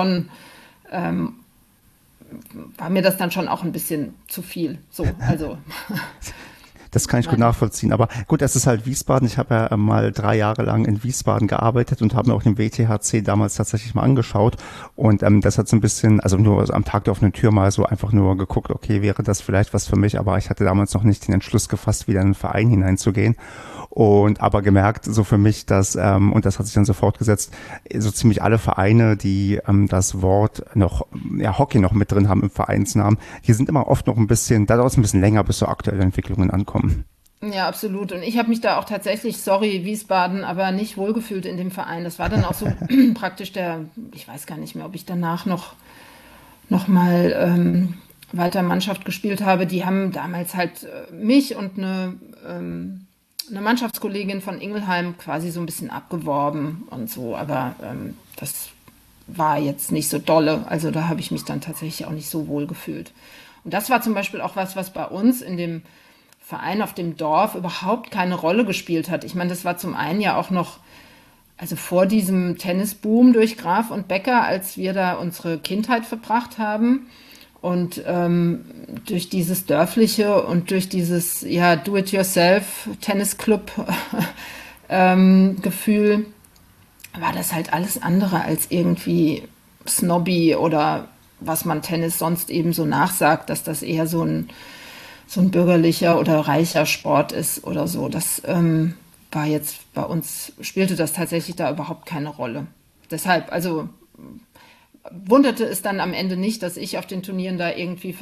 dann schon auch ein bisschen zu viel. So, also. Das kann ich gut nachvollziehen. Aber gut, es ist halt Wiesbaden. Ich habe ja mal 3 Jahre lang in Wiesbaden gearbeitet und habe mir auch den WTHC damals tatsächlich mal angeschaut. Und das hat so ein bisschen, also nur am Tag der offenen Tür mal so einfach nur geguckt, okay, wäre das vielleicht was für mich? Aber ich hatte damals noch nicht den Entschluss gefasst, wieder in einen Verein hineinzugehen. Und aber gemerkt, so für mich, dass, und das hat sich dann so fortgesetzt, so ziemlich alle Vereine, die das Wort noch, ja, Hockey noch mit drin haben im Vereinsnamen, die sind immer oft noch ein bisschen, da dauert es ein bisschen länger, bis so aktuelle Entwicklungen ankommen. Ja, absolut. Und ich habe mich da auch tatsächlich, sorry, Wiesbaden, aber nicht wohlgefühlt in dem Verein. Das war dann auch so praktisch ich weiß gar nicht mehr, ob ich danach noch mal weiter Mannschaft gespielt habe. Die haben damals halt mich und eine Mannschaftskollegin von Ingelheim quasi so ein bisschen abgeworben und so. Aber das war jetzt nicht so dolle. Also da habe ich mich dann tatsächlich auch nicht so wohl gefühlt. Und das war zum Beispiel auch was bei uns in dem Verein auf dem Dorf überhaupt keine Rolle gespielt hat. Ich meine, das war zum einen ja auch noch, also vor diesem Tennisboom durch Graf und Becker, als wir da unsere Kindheit verbracht haben. Und durch dieses dörfliche und durch dieses ja Do-it-yourself-Tennisclub-Gefühl war das halt alles andere als irgendwie snobby oder was man Tennis sonst eben so nachsagt, dass das eher so ein bürgerlicher oder reicher Sport ist oder so. Das war jetzt bei uns, spielte das tatsächlich da überhaupt keine Rolle. Deshalb, also wunderte es dann am Ende nicht, dass ich auf den Turnieren da irgendwie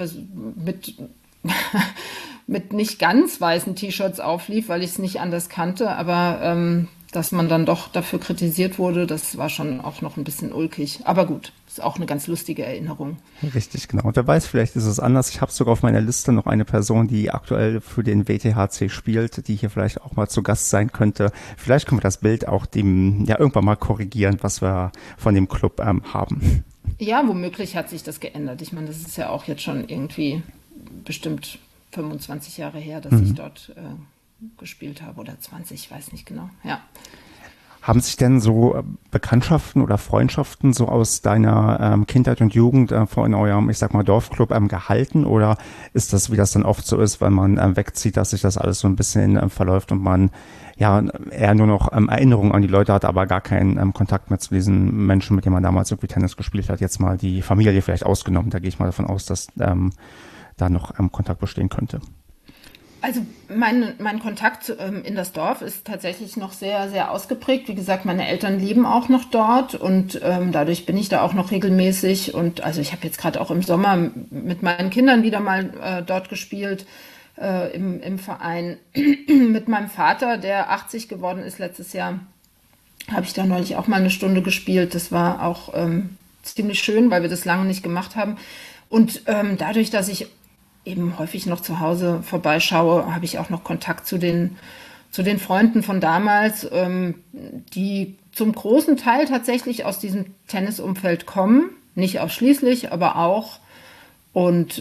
mit nicht ganz weißen T-Shirts auflief, weil ich es nicht anders kannte, aber dass man dann doch dafür kritisiert wurde, das war schon auch noch ein bisschen ulkig. Aber gut, ist auch eine ganz lustige Erinnerung. Richtig, genau. Und wer weiß, vielleicht ist es anders. Ich habe sogar auf meiner Liste noch eine Person, die aktuell für den WTHC spielt, die hier vielleicht auch mal zu Gast sein könnte. Vielleicht können wir das Bild auch irgendwann mal korrigieren, was wir von dem Club haben. Ja, womöglich hat sich das geändert. Ich meine, das ist ja auch jetzt schon irgendwie bestimmt 25 Jahre her, dass ich dort gespielt habe oder 20, ich weiß nicht genau. Ja. Haben sich denn so Bekanntschaften oder Freundschaften so aus deiner Kindheit und Jugend von eurem, ich sag mal, Dorfclub gehalten? Oder ist das, wie das dann oft so ist, wenn man wegzieht, dass sich das alles so ein bisschen verläuft und man ja eher nur noch Erinnerungen an die Leute hat, aber gar keinen Kontakt mehr zu diesen Menschen, mit denen man damals irgendwie Tennis gespielt hat? Jetzt mal die Familie vielleicht ausgenommen. Da gehe ich mal davon aus, dass da noch Kontakt bestehen könnte. Also mein Kontakt in das Dorf ist tatsächlich noch sehr, sehr ausgeprägt. Wie gesagt, meine Eltern leben auch noch dort und dadurch bin ich da auch noch regelmäßig. Und also ich habe jetzt gerade auch im Sommer mit meinen Kindern wieder mal dort gespielt im Verein. Mit meinem Vater, der 80 geworden ist letztes Jahr, habe ich da neulich auch mal eine Stunde gespielt. Das war auch ziemlich schön, weil wir das lange nicht gemacht haben. Und dadurch, dass ich eben häufig noch zu Hause vorbeischaue, habe ich auch noch Kontakt zu den Freunden von damals, die zum großen Teil tatsächlich aus diesem Tennisumfeld kommen. Nicht ausschließlich, aber auch. Und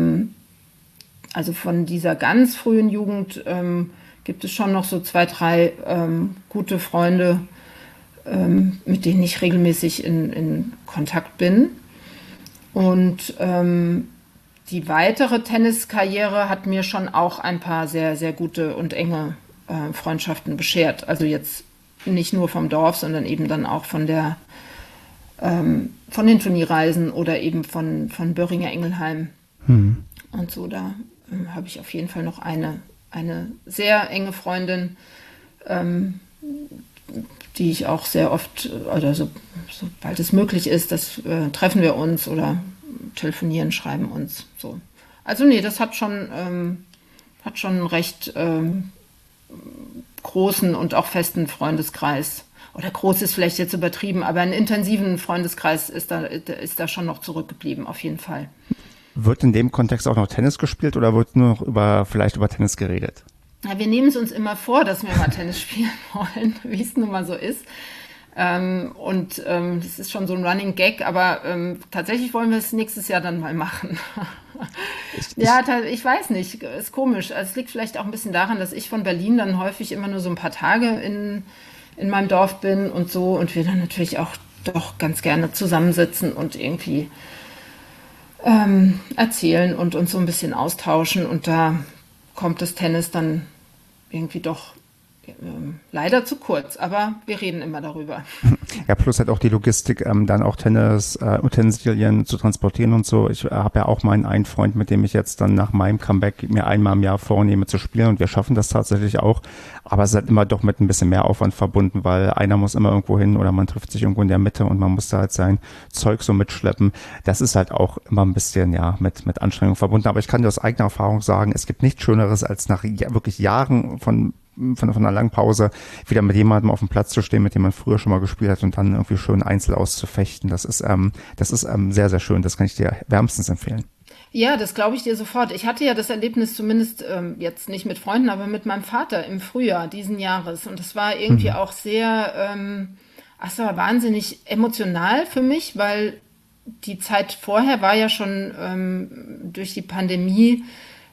also von dieser ganz frühen Jugend gibt es schon noch so 2, 3 gute Freunde, mit denen ich regelmäßig in Kontakt bin. Und die weitere Tenniskarriere hat mir schon auch ein paar sehr, sehr gute und enge Freundschaften beschert. Also jetzt nicht nur vom Dorf, sondern eben dann auch von den Turnierreisen oder eben von Böhringer Ingelheim. Und so, da habe ich auf jeden Fall noch eine eine sehr enge Freundin, die ich auch sehr oft, oder sobald es möglich ist, treffen wir uns oder telefonieren, schreiben uns so. Also nee, das hat schon einen recht großen und auch festen Freundeskreis. Oder groß ist vielleicht jetzt übertrieben, aber einen intensiven Freundeskreis ist da schon noch zurückgeblieben, auf jeden Fall. Wird in dem Kontext auch noch Tennis gespielt oder wird nur noch vielleicht über Tennis geredet? Ja, wir nehmen es uns immer vor, dass wir mal Tennis spielen wollen, wie es nun mal so ist. Das ist schon so ein Running Gag, aber tatsächlich wollen wir es nächstes Jahr dann mal machen. Ich weiß nicht, ist komisch. Also es liegt vielleicht auch ein bisschen daran, dass ich von Berlin dann häufig immer nur so ein paar Tage in meinem Dorf bin und so und wir dann natürlich auch doch ganz gerne zusammensitzen und irgendwie erzählen und uns so ein bisschen austauschen und da kommt das Tennis dann irgendwie doch leider zu kurz, aber wir reden immer darüber. Ja, plus halt auch die Logistik, dann auch Tennis-Utensilien zu transportieren und so. Ich habe ja auch meinen einen Freund, mit dem ich jetzt dann nach meinem Comeback mir einmal im Jahr vornehme zu spielen und wir schaffen das tatsächlich auch. Aber es ist halt immer doch mit ein bisschen mehr Aufwand verbunden, weil einer muss immer irgendwo hin oder man trifft sich irgendwo in der Mitte und man muss da halt sein Zeug so mitschleppen. Das ist halt auch immer ein bisschen, ja, mit Anstrengung verbunden. Aber ich kann dir aus eigener Erfahrung sagen, es gibt nichts Schöneres, als nach wirklich Jahren von einer langen Pause wieder mit jemandem auf dem Platz zu stehen, mit dem man früher schon mal gespielt hat und dann irgendwie schön Einzel auszufechten. Das ist sehr, sehr schön. Das kann ich dir wärmstens empfehlen. Ja, das glaube ich dir sofort. Ich hatte ja das Erlebnis zumindest jetzt nicht mit Freunden, aber mit meinem Vater im Frühjahr diesen Jahres. Und das war irgendwie auch sehr, es war wahnsinnig emotional für mich, weil die Zeit vorher war ja schon durch die Pandemie,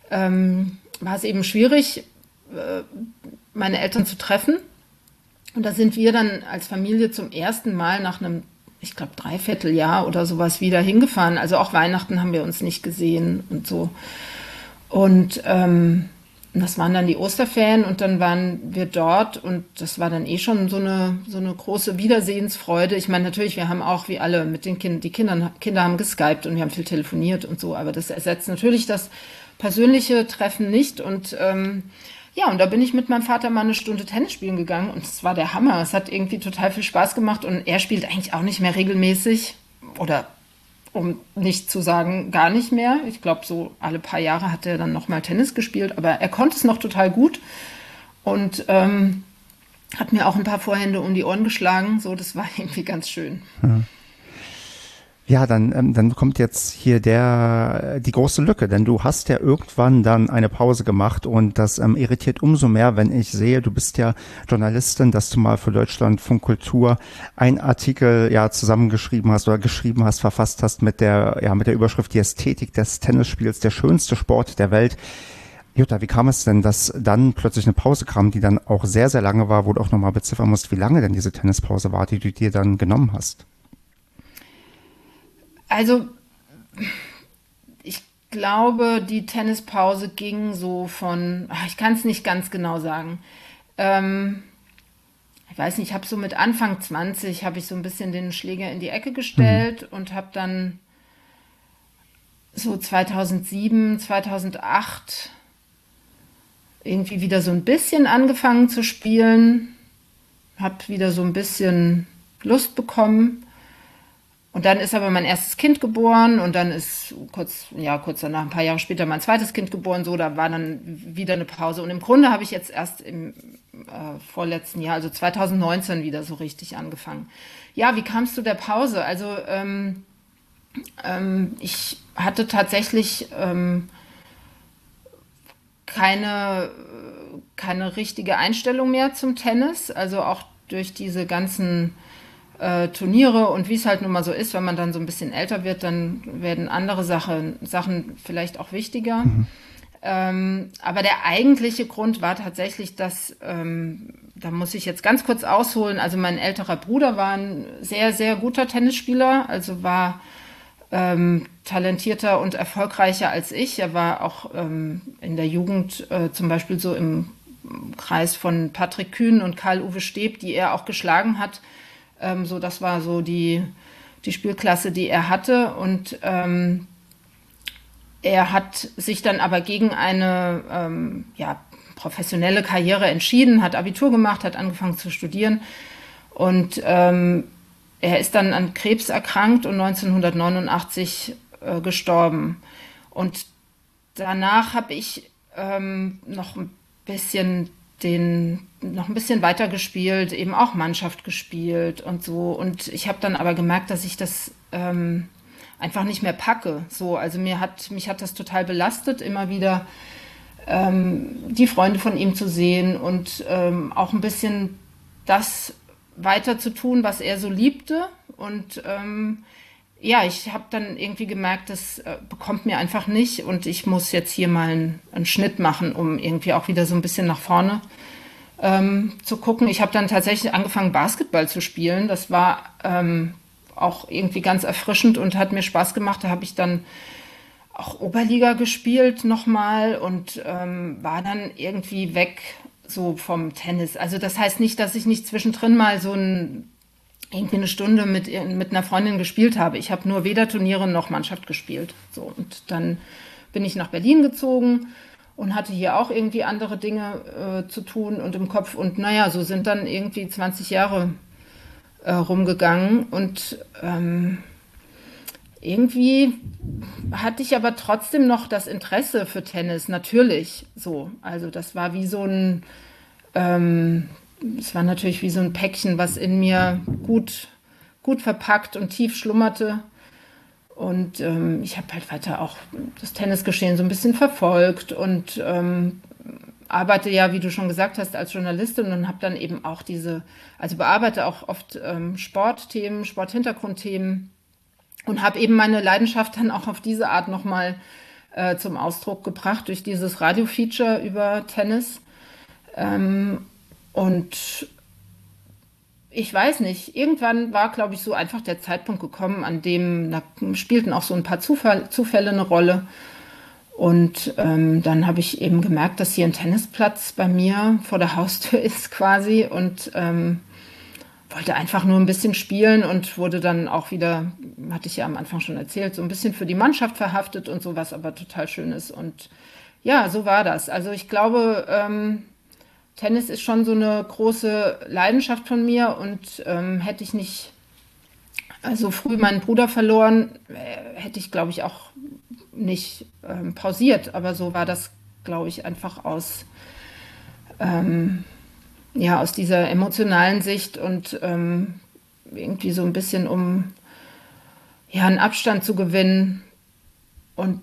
war es eben schwierig, meine Eltern zu treffen. Und da sind wir dann als Familie zum ersten Mal nach einem, ich glaube, Dreivierteljahr oder sowas wieder hingefahren. Also auch Weihnachten haben wir uns nicht gesehen und so. Und das waren dann die Osterferien und dann waren wir dort und das war dann eh schon so eine große Wiedersehensfreude. Ich meine, natürlich, wir haben auch wie alle mit den Kindern, Kinder haben geskypt und wir haben viel telefoniert und so, aber das ersetzt natürlich das persönliche Treffen nicht und ja, und da bin ich mit meinem Vater mal eine Stunde Tennis spielen gegangen und es war der Hammer. Es hat irgendwie total viel Spaß gemacht und er spielt eigentlich auch nicht mehr regelmäßig oder um nicht zu sagen, gar nicht mehr. Ich glaube, so alle paar Jahre hat er dann nochmal Tennis gespielt, aber er konnte es noch total gut und hat mir auch ein paar Vorhände um die Ohren geschlagen. So, das war irgendwie ganz schön. Ja. Ja, dann kommt jetzt hier die große Lücke, denn du hast ja irgendwann dann eine Pause gemacht und das irritiert umso mehr, wenn ich sehe, du bist ja Journalistin, dass du mal für Deutschlandfunk Kultur einen Artikel ja zusammengeschrieben hast oder geschrieben hast, verfasst hast mit der Überschrift Die Ästhetik des Tennisspiels, der schönste Sport der Welt. Jutta, wie kam es denn, dass dann plötzlich eine Pause kam, die dann auch sehr, sehr lange war, wo du auch nochmal beziffern musst, wie lange denn diese Tennispause war, die du dir dann genommen hast? Also, ich glaube, die Tennispause ging so ich kann es nicht ganz genau sagen. Ich weiß nicht, ich habe so mit Anfang 20 habe ich so ein bisschen den Schläger in die Ecke gestellt und habe dann so 2007, 2008 irgendwie wieder so ein bisschen angefangen zu spielen, habe wieder so ein bisschen Lust bekommen. Und dann ist aber mein erstes Kind geboren und dann ist kurz danach, ein paar Jahre später, mein zweites Kind geboren. So, da war dann wieder eine Pause. Und im Grunde habe ich jetzt erst im vorletzten Jahr, also 2019, wieder so richtig angefangen. Ja, wie kam es zu der Pause? Also ich hatte tatsächlich keine richtige Einstellung mehr zum Tennis. Also auch durch diese ganzen Turniere und wie es halt nun mal so ist, wenn man dann so ein bisschen älter wird, dann werden andere Sachen vielleicht auch wichtiger. Aber der eigentliche Grund war tatsächlich, dass, da muss ich jetzt ganz kurz ausholen, also mein älterer Bruder war ein sehr, sehr guter Tennisspieler, also war talentierter und erfolgreicher als ich. Er war auch in der Jugend zum Beispiel so im Kreis von Patrick Kühn und Karl-Uwe Steb, die er auch geschlagen hat. So, das war so die Spielklasse, die er hatte. Und er hat sich dann aber gegen eine professionelle Karriere entschieden, hat Abitur gemacht, hat angefangen zu studieren und er ist dann an Krebs erkrankt und 1989 gestorben. Und danach habe ich noch ein bisschen weiter gespielt, eben auch Mannschaft gespielt und so. Und ich habe dann aber gemerkt, dass ich das einfach nicht mehr packe. So, also mich hat das total belastet, immer wieder die Freunde von ihm zu sehen und auch ein bisschen das weiter zu tun, was er so liebte. Und ja, ich habe dann irgendwie gemerkt, das bekommt mir einfach nicht und ich muss jetzt hier mal einen Schnitt machen, um irgendwie auch wieder so ein bisschen nach vorne zu gucken. Ich habe dann tatsächlich angefangen, Basketball zu spielen. Das war auch irgendwie ganz erfrischend und hat mir Spaß gemacht. Da habe ich dann auch Oberliga gespielt nochmal und war dann irgendwie weg so vom Tennis. Also das heißt nicht, dass ich nicht zwischendrin mal irgendwie eine Stunde mit einer Freundin gespielt habe. Ich habe nur weder Turniere noch Mannschaft gespielt. So, und dann bin ich nach Berlin gezogen und hatte hier auch irgendwie andere Dinge zu tun und im Kopf. Und naja, so sind dann irgendwie 20 Jahre rumgegangen. Und irgendwie hatte ich aber trotzdem noch das Interesse für Tennis, natürlich so. Also das war wie so es war natürlich wie so ein Päckchen, was in mir gut verpackt und tief schlummerte. Und ich habe halt weiter auch das Tennisgeschehen so ein bisschen verfolgt und arbeite ja, wie du schon gesagt hast, als Journalistin und habe dann eben auch also bearbeite auch oft Sportthemen, Sporthintergrundthemen und habe eben meine Leidenschaft dann auch auf diese Art nochmal zum Ausdruck gebracht durch dieses Radio-Feature über Tennis. Und ich weiß nicht, irgendwann war, glaube ich, so einfach der Zeitpunkt gekommen, an dem da spielten auch so ein paar Zufälle eine Rolle. Und dann habe ich eben gemerkt, dass hier ein Tennisplatz bei mir vor der Haustür ist quasi und wollte einfach nur ein bisschen spielen und wurde dann auch wieder, hatte ich ja am Anfang schon erzählt, so ein bisschen für die Mannschaft verhaftet und sowas, aber total schön ist. Und ja, so war das. Also ich glaube, Tennis ist schon so eine große Leidenschaft von mir und hätte ich nicht so früh meinen Bruder verloren, hätte ich, glaube ich, auch nicht pausiert. Aber so war das, glaube ich, einfach aus dieser emotionalen Sicht und irgendwie so ein bisschen, um ja, einen Abstand zu gewinnen und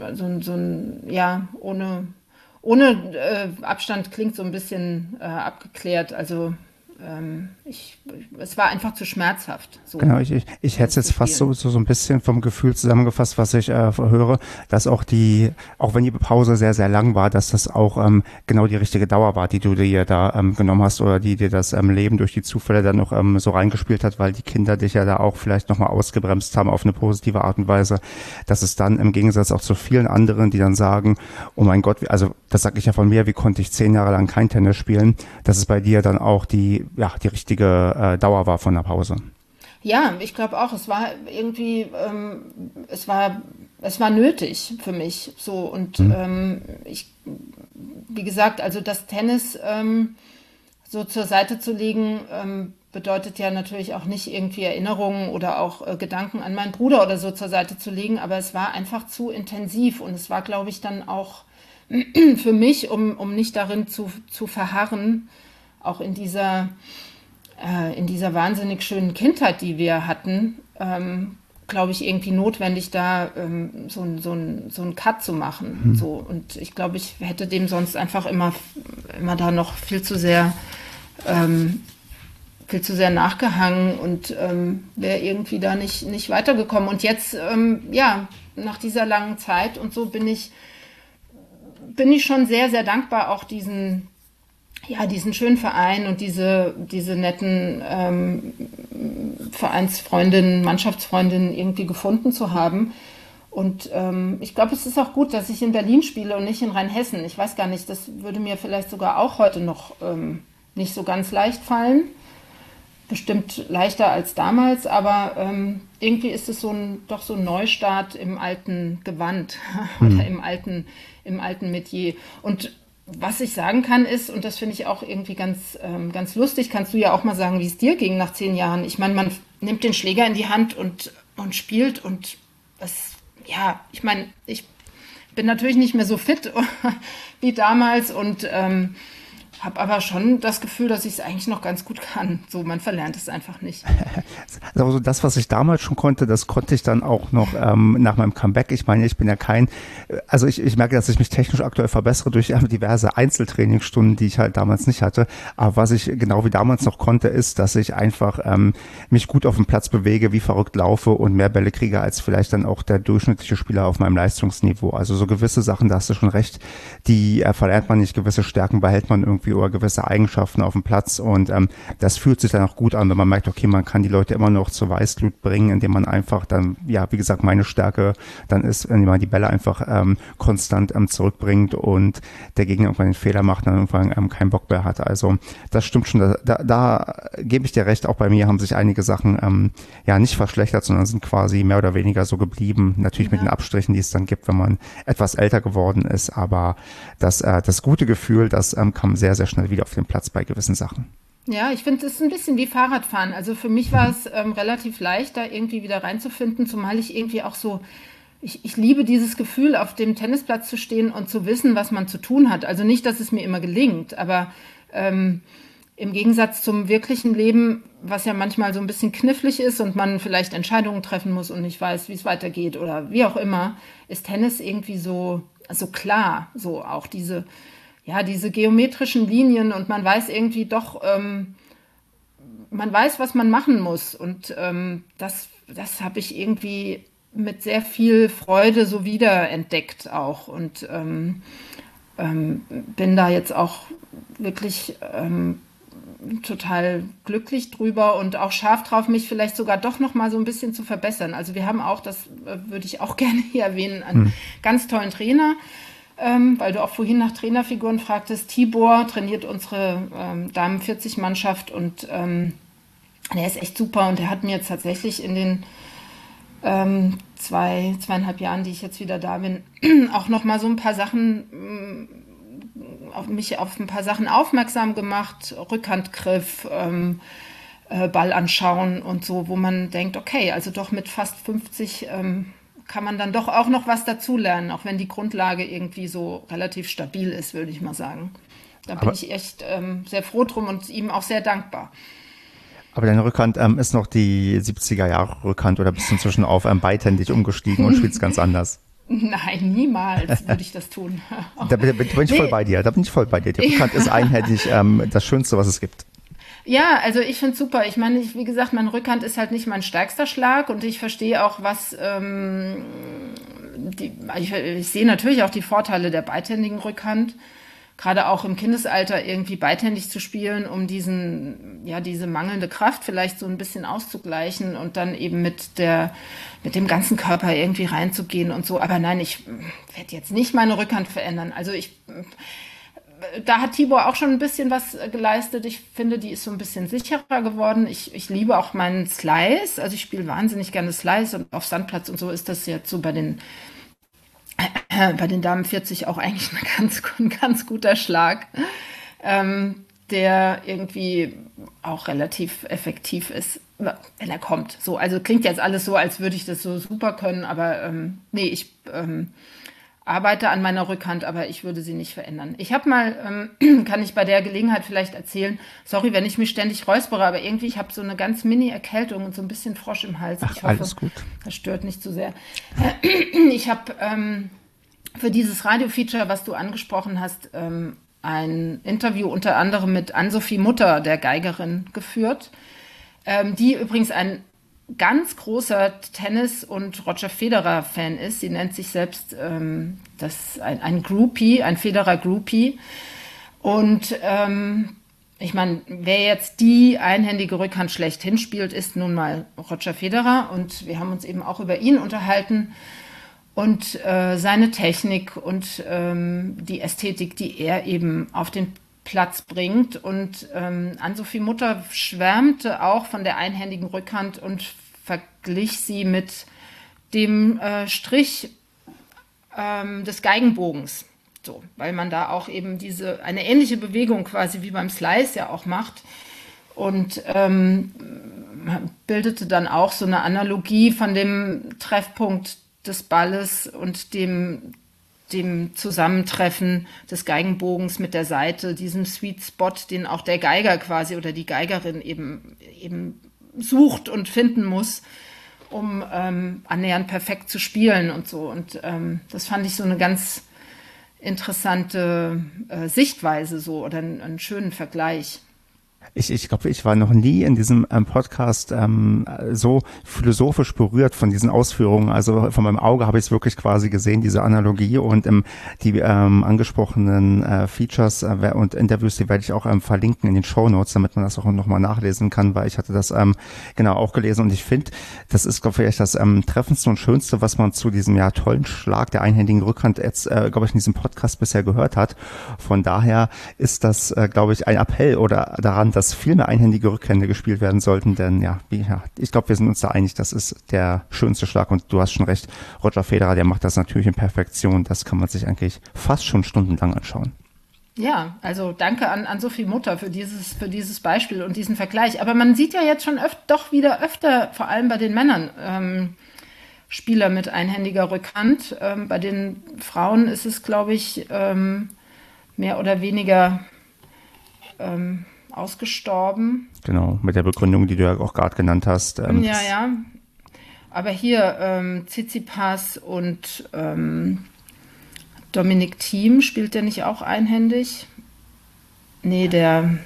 ohne Abstand klingt so ein bisschen abgeklärt. Also es war einfach zu schmerzhaft. So, genau, ich hätte es jetzt fast so ein bisschen vom Gefühl zusammengefasst, was ich höre, dass auch wenn die Pause sehr, sehr lang war, dass das auch genau die richtige Dauer war, die du dir da genommen hast oder die dir das Leben durch die Zufälle dann noch so reingespielt hat, weil die Kinder dich ja da auch vielleicht nochmal ausgebremst haben auf eine positive Art und Weise, dass es dann im Gegensatz auch zu vielen anderen, die dann sagen, oh mein Gott, also das sage ich ja von mir, wie konnte ich 10 Jahre lang kein Tennis spielen, dass es bei dir dann auch die richtige Dauer war von der Pause. Ja, ich glaube auch, es war irgendwie, es war nötig für mich so und wie gesagt, also das Tennis so zur Seite zu legen, bedeutet ja natürlich auch nicht irgendwie Erinnerungen oder auch Gedanken an meinen Bruder oder so zur Seite zu legen, aber es war einfach zu intensiv und es war, glaube ich, dann auch für mich, um nicht darin zu verharren, auch in dieser wahnsinnig schönen Kindheit, die wir hatten, glaube ich, irgendwie notwendig, da so einen Cut zu machen. So. Und ich glaube, ich hätte dem sonst einfach immer da noch viel zu sehr nachgehangen und wäre irgendwie da nicht weitergekommen. Und jetzt, nach dieser langen Zeit und so bin ich schon sehr, sehr dankbar, auch diesen schönen Verein und diese netten Vereinsfreundinnen, Mannschaftsfreundinnen irgendwie gefunden zu haben. Und ich glaube, es ist auch gut, dass ich in Berlin spiele und nicht in Rheinhessen. Ich weiß gar nicht, das würde mir vielleicht sogar auch heute noch nicht so ganz leicht fallen. Bestimmt leichter als damals, aber irgendwie ist es doch so ein Neustart im alten Gewand oder im alten Metier. Und was ich sagen kann ist, und das finde ich auch irgendwie ganz lustig, kannst du ja auch mal sagen, wie es dir ging nach 10 Jahren. Ich meine, man nimmt den Schläger in die Hand und spielt und das, ja, ich meine, ich bin natürlich nicht mehr so fit wie damals und habe aber schon das Gefühl, dass ich es eigentlich noch ganz gut kann. So, man verlernt es einfach nicht. Also das, was ich damals schon konnte, das konnte ich dann auch noch nach meinem Comeback. Ich meine, ich bin ja also ich merke, dass ich mich technisch aktuell verbessere durch diverse Einzeltrainingsstunden, die ich halt damals nicht hatte. Aber was ich genau wie damals noch konnte, ist, dass ich einfach mich gut auf dem Platz bewege, wie verrückt laufe und mehr Bälle kriege als vielleicht dann auch der durchschnittliche Spieler auf meinem Leistungsniveau. Also so gewisse Sachen, da hast du schon recht, die verlernt man nicht, gewisse Stärken behält man irgendwie oder gewisse Eigenschaften auf dem Platz und das fühlt sich dann auch gut an, wenn man merkt, okay, man kann die Leute immer noch zur Weißglut bringen, indem man einfach dann, ja, wie gesagt, meine Stärke dann ist, indem man die Bälle einfach konstant zurückbringt und der Gegner irgendwann den Fehler macht, dann irgendwann keinen Bock mehr hat. Also das stimmt schon, da gebe ich dir recht, auch bei mir haben sich einige Sachen ja nicht verschlechtert, sondern sind quasi mehr oder weniger so geblieben, natürlich mit den Abstrichen, die es dann gibt, wenn man etwas älter geworden ist, aber das gute Gefühl, das kam sehr, sehr schnell wieder auf den Platz bei gewissen Sachen. Ja, ich finde, es ist ein bisschen wie Fahrradfahren. Also für mich war es relativ leicht, da irgendwie wieder reinzufinden, zumal ich irgendwie auch so, ich liebe dieses Gefühl, auf dem Tennisplatz zu stehen und zu wissen, was man zu tun hat. Also nicht, dass es mir immer gelingt, aber im Gegensatz zum wirklichen Leben, was ja manchmal so ein bisschen knifflig ist und man vielleicht Entscheidungen treffen muss und nicht weiß, wie es weitergeht oder wie auch immer, ist Tennis irgendwie so klar, so auch diese geometrischen Linien und man weiß irgendwie doch, man weiß, was man machen muss. Und das habe ich irgendwie mit sehr viel Freude so wiederentdeckt auch. Und bin da jetzt auch wirklich total glücklich drüber und auch scharf drauf, mich vielleicht sogar doch noch mal so ein bisschen zu verbessern. Also wir haben auch, das würde ich auch gerne hier erwähnen, einen ganz tollen Trainer, weil du auch vorhin nach Trainerfiguren fragtest. Tibor trainiert unsere Damen 40 Mannschaft und der ist echt super und der hat mir jetzt tatsächlich in den 2,5 Jahren, die ich jetzt wieder da bin, auch noch mal so ein paar Sachen mich auf ein paar Sachen aufmerksam gemacht, Rückhandgriff, Ball anschauen und so, wo man denkt, okay, also doch mit fast 50 kann man dann doch auch noch was dazulernen, auch wenn die Grundlage irgendwie so relativ stabil ist, würde ich mal sagen. Da bin ich echt sehr froh drum und ihm auch sehr dankbar. Aber deine Rückhand ist noch die 70er Jahre Rückhand oder bist du inzwischen auf beidhändig umgestiegen und spielst ganz anders? Nein, niemals würde ich das tun. Da bin ich voll bei dir. Da bin ich voll bei dir. Die Rückhand ist einheitlich das Schönste, was es gibt. Ja, also ich finde es super. Ich meine, wie gesagt, meine Rückhand ist halt nicht mein stärkster Schlag und ich verstehe auch, ich sehe natürlich auch die Vorteile der beidhändigen Rückhand. Gerade auch im Kindesalter irgendwie beidhändig zu spielen, um diese mangelnde Kraft vielleicht so ein bisschen auszugleichen und dann eben mit dem ganzen Körper irgendwie reinzugehen und so. Aber nein, ich werde jetzt nicht meine Rückhand verändern. Also da hat Tibor auch schon ein bisschen was geleistet. Ich finde, die ist so ein bisschen sicherer geworden. Ich liebe auch meinen Slice. Also ich spiele wahnsinnig gerne Slice und auf Sandplatz und so ist das jetzt so bei den Damen 40 auch eigentlich ein ganz guter Schlag, der irgendwie auch relativ effektiv ist, wenn er kommt. So, also klingt jetzt alles so, als würde ich das so super können, aber nee, ich arbeite an meiner Rückhand, aber ich würde sie nicht verändern. Ich habe mal, kann ich bei der Gelegenheit vielleicht erzählen, sorry, wenn ich mich ständig räuspere, aber irgendwie, ich habe so eine ganz Mini-Erkältung und so ein bisschen Frosch im Hals. Ach, ich hoffe, alles gut. Das stört nicht zu sehr. Ich habe für dieses Radio-Feature, was du angesprochen hast, ein Interview unter anderem mit Ann-Sophie Mutter, der Geigerin, geführt, die übrigens ein ganz großer Tennis- und Roger Federer-Fan ist. Sie nennt sich selbst ein Groupie, ein Federer-Groupie. Und ich meine, wer jetzt die einhändige Rückhand schlechthin spielt, ist nun mal Roger Federer. Und wir haben uns eben auch über ihn unterhalten und seine Technik und die Ästhetik, die er eben auf den Platz bringt. Und Ann-Sophie Mutter schwärmte auch von der einhändigen Rückhand und verglich sie mit dem Strich des Geigenbogens. So, weil man da auch eben eine ähnliche Bewegung quasi wie beim Slice ja auch macht. Und bildete dann auch so eine Analogie von dem Treffpunkt des Balles und dem Zusammentreffen des Geigenbogens mit der Saite, diesem Sweet Spot, den auch der Geiger quasi oder die Geigerin eben sucht und finden muss, um annähernd perfekt zu spielen und so. Und das fand ich so eine ganz interessante Sichtweise so oder einen schönen Vergleich. Ich glaube, ich war noch nie in diesem Podcast so philosophisch berührt von diesen Ausführungen. Also von meinem Auge habe ich es wirklich quasi gesehen, diese Analogie und die angesprochenen Features und Interviews, die werde ich auch verlinken in den Shownotes, damit man das auch nochmal nachlesen kann, weil ich hatte das genau auch gelesen und ich finde, das ist, glaube ich, vielleicht das treffendste und schönste, was man zu diesem tollen Schlag der einhändigen Rückhand jetzt, glaube ich, in diesem Podcast bisher gehört hat. Von daher ist das, glaube ich, ein Appell oder daran, dass viel mehr einhändige Rückhände gespielt werden sollten, denn ich glaube, wir sind uns da einig, das ist der schönste Schlag und du hast schon recht, Roger Federer, der macht das natürlich in Perfektion, das kann man sich eigentlich fast schon stundenlang anschauen. Ja, also danke an Sophie Mutter für dieses Beispiel und diesen Vergleich, aber man sieht ja jetzt schon doch wieder öfter, vor allem bei den Männern, Spieler mit einhändiger Rückhand, bei den Frauen ist es, glaube ich, mehr oder weniger ausgestorben. Genau, mit der Begründung, die du ja auch gerade genannt hast. Ja. Aber hier Tsitsipas und Dominic Thiem, spielt der nicht auch einhändig? Nee, der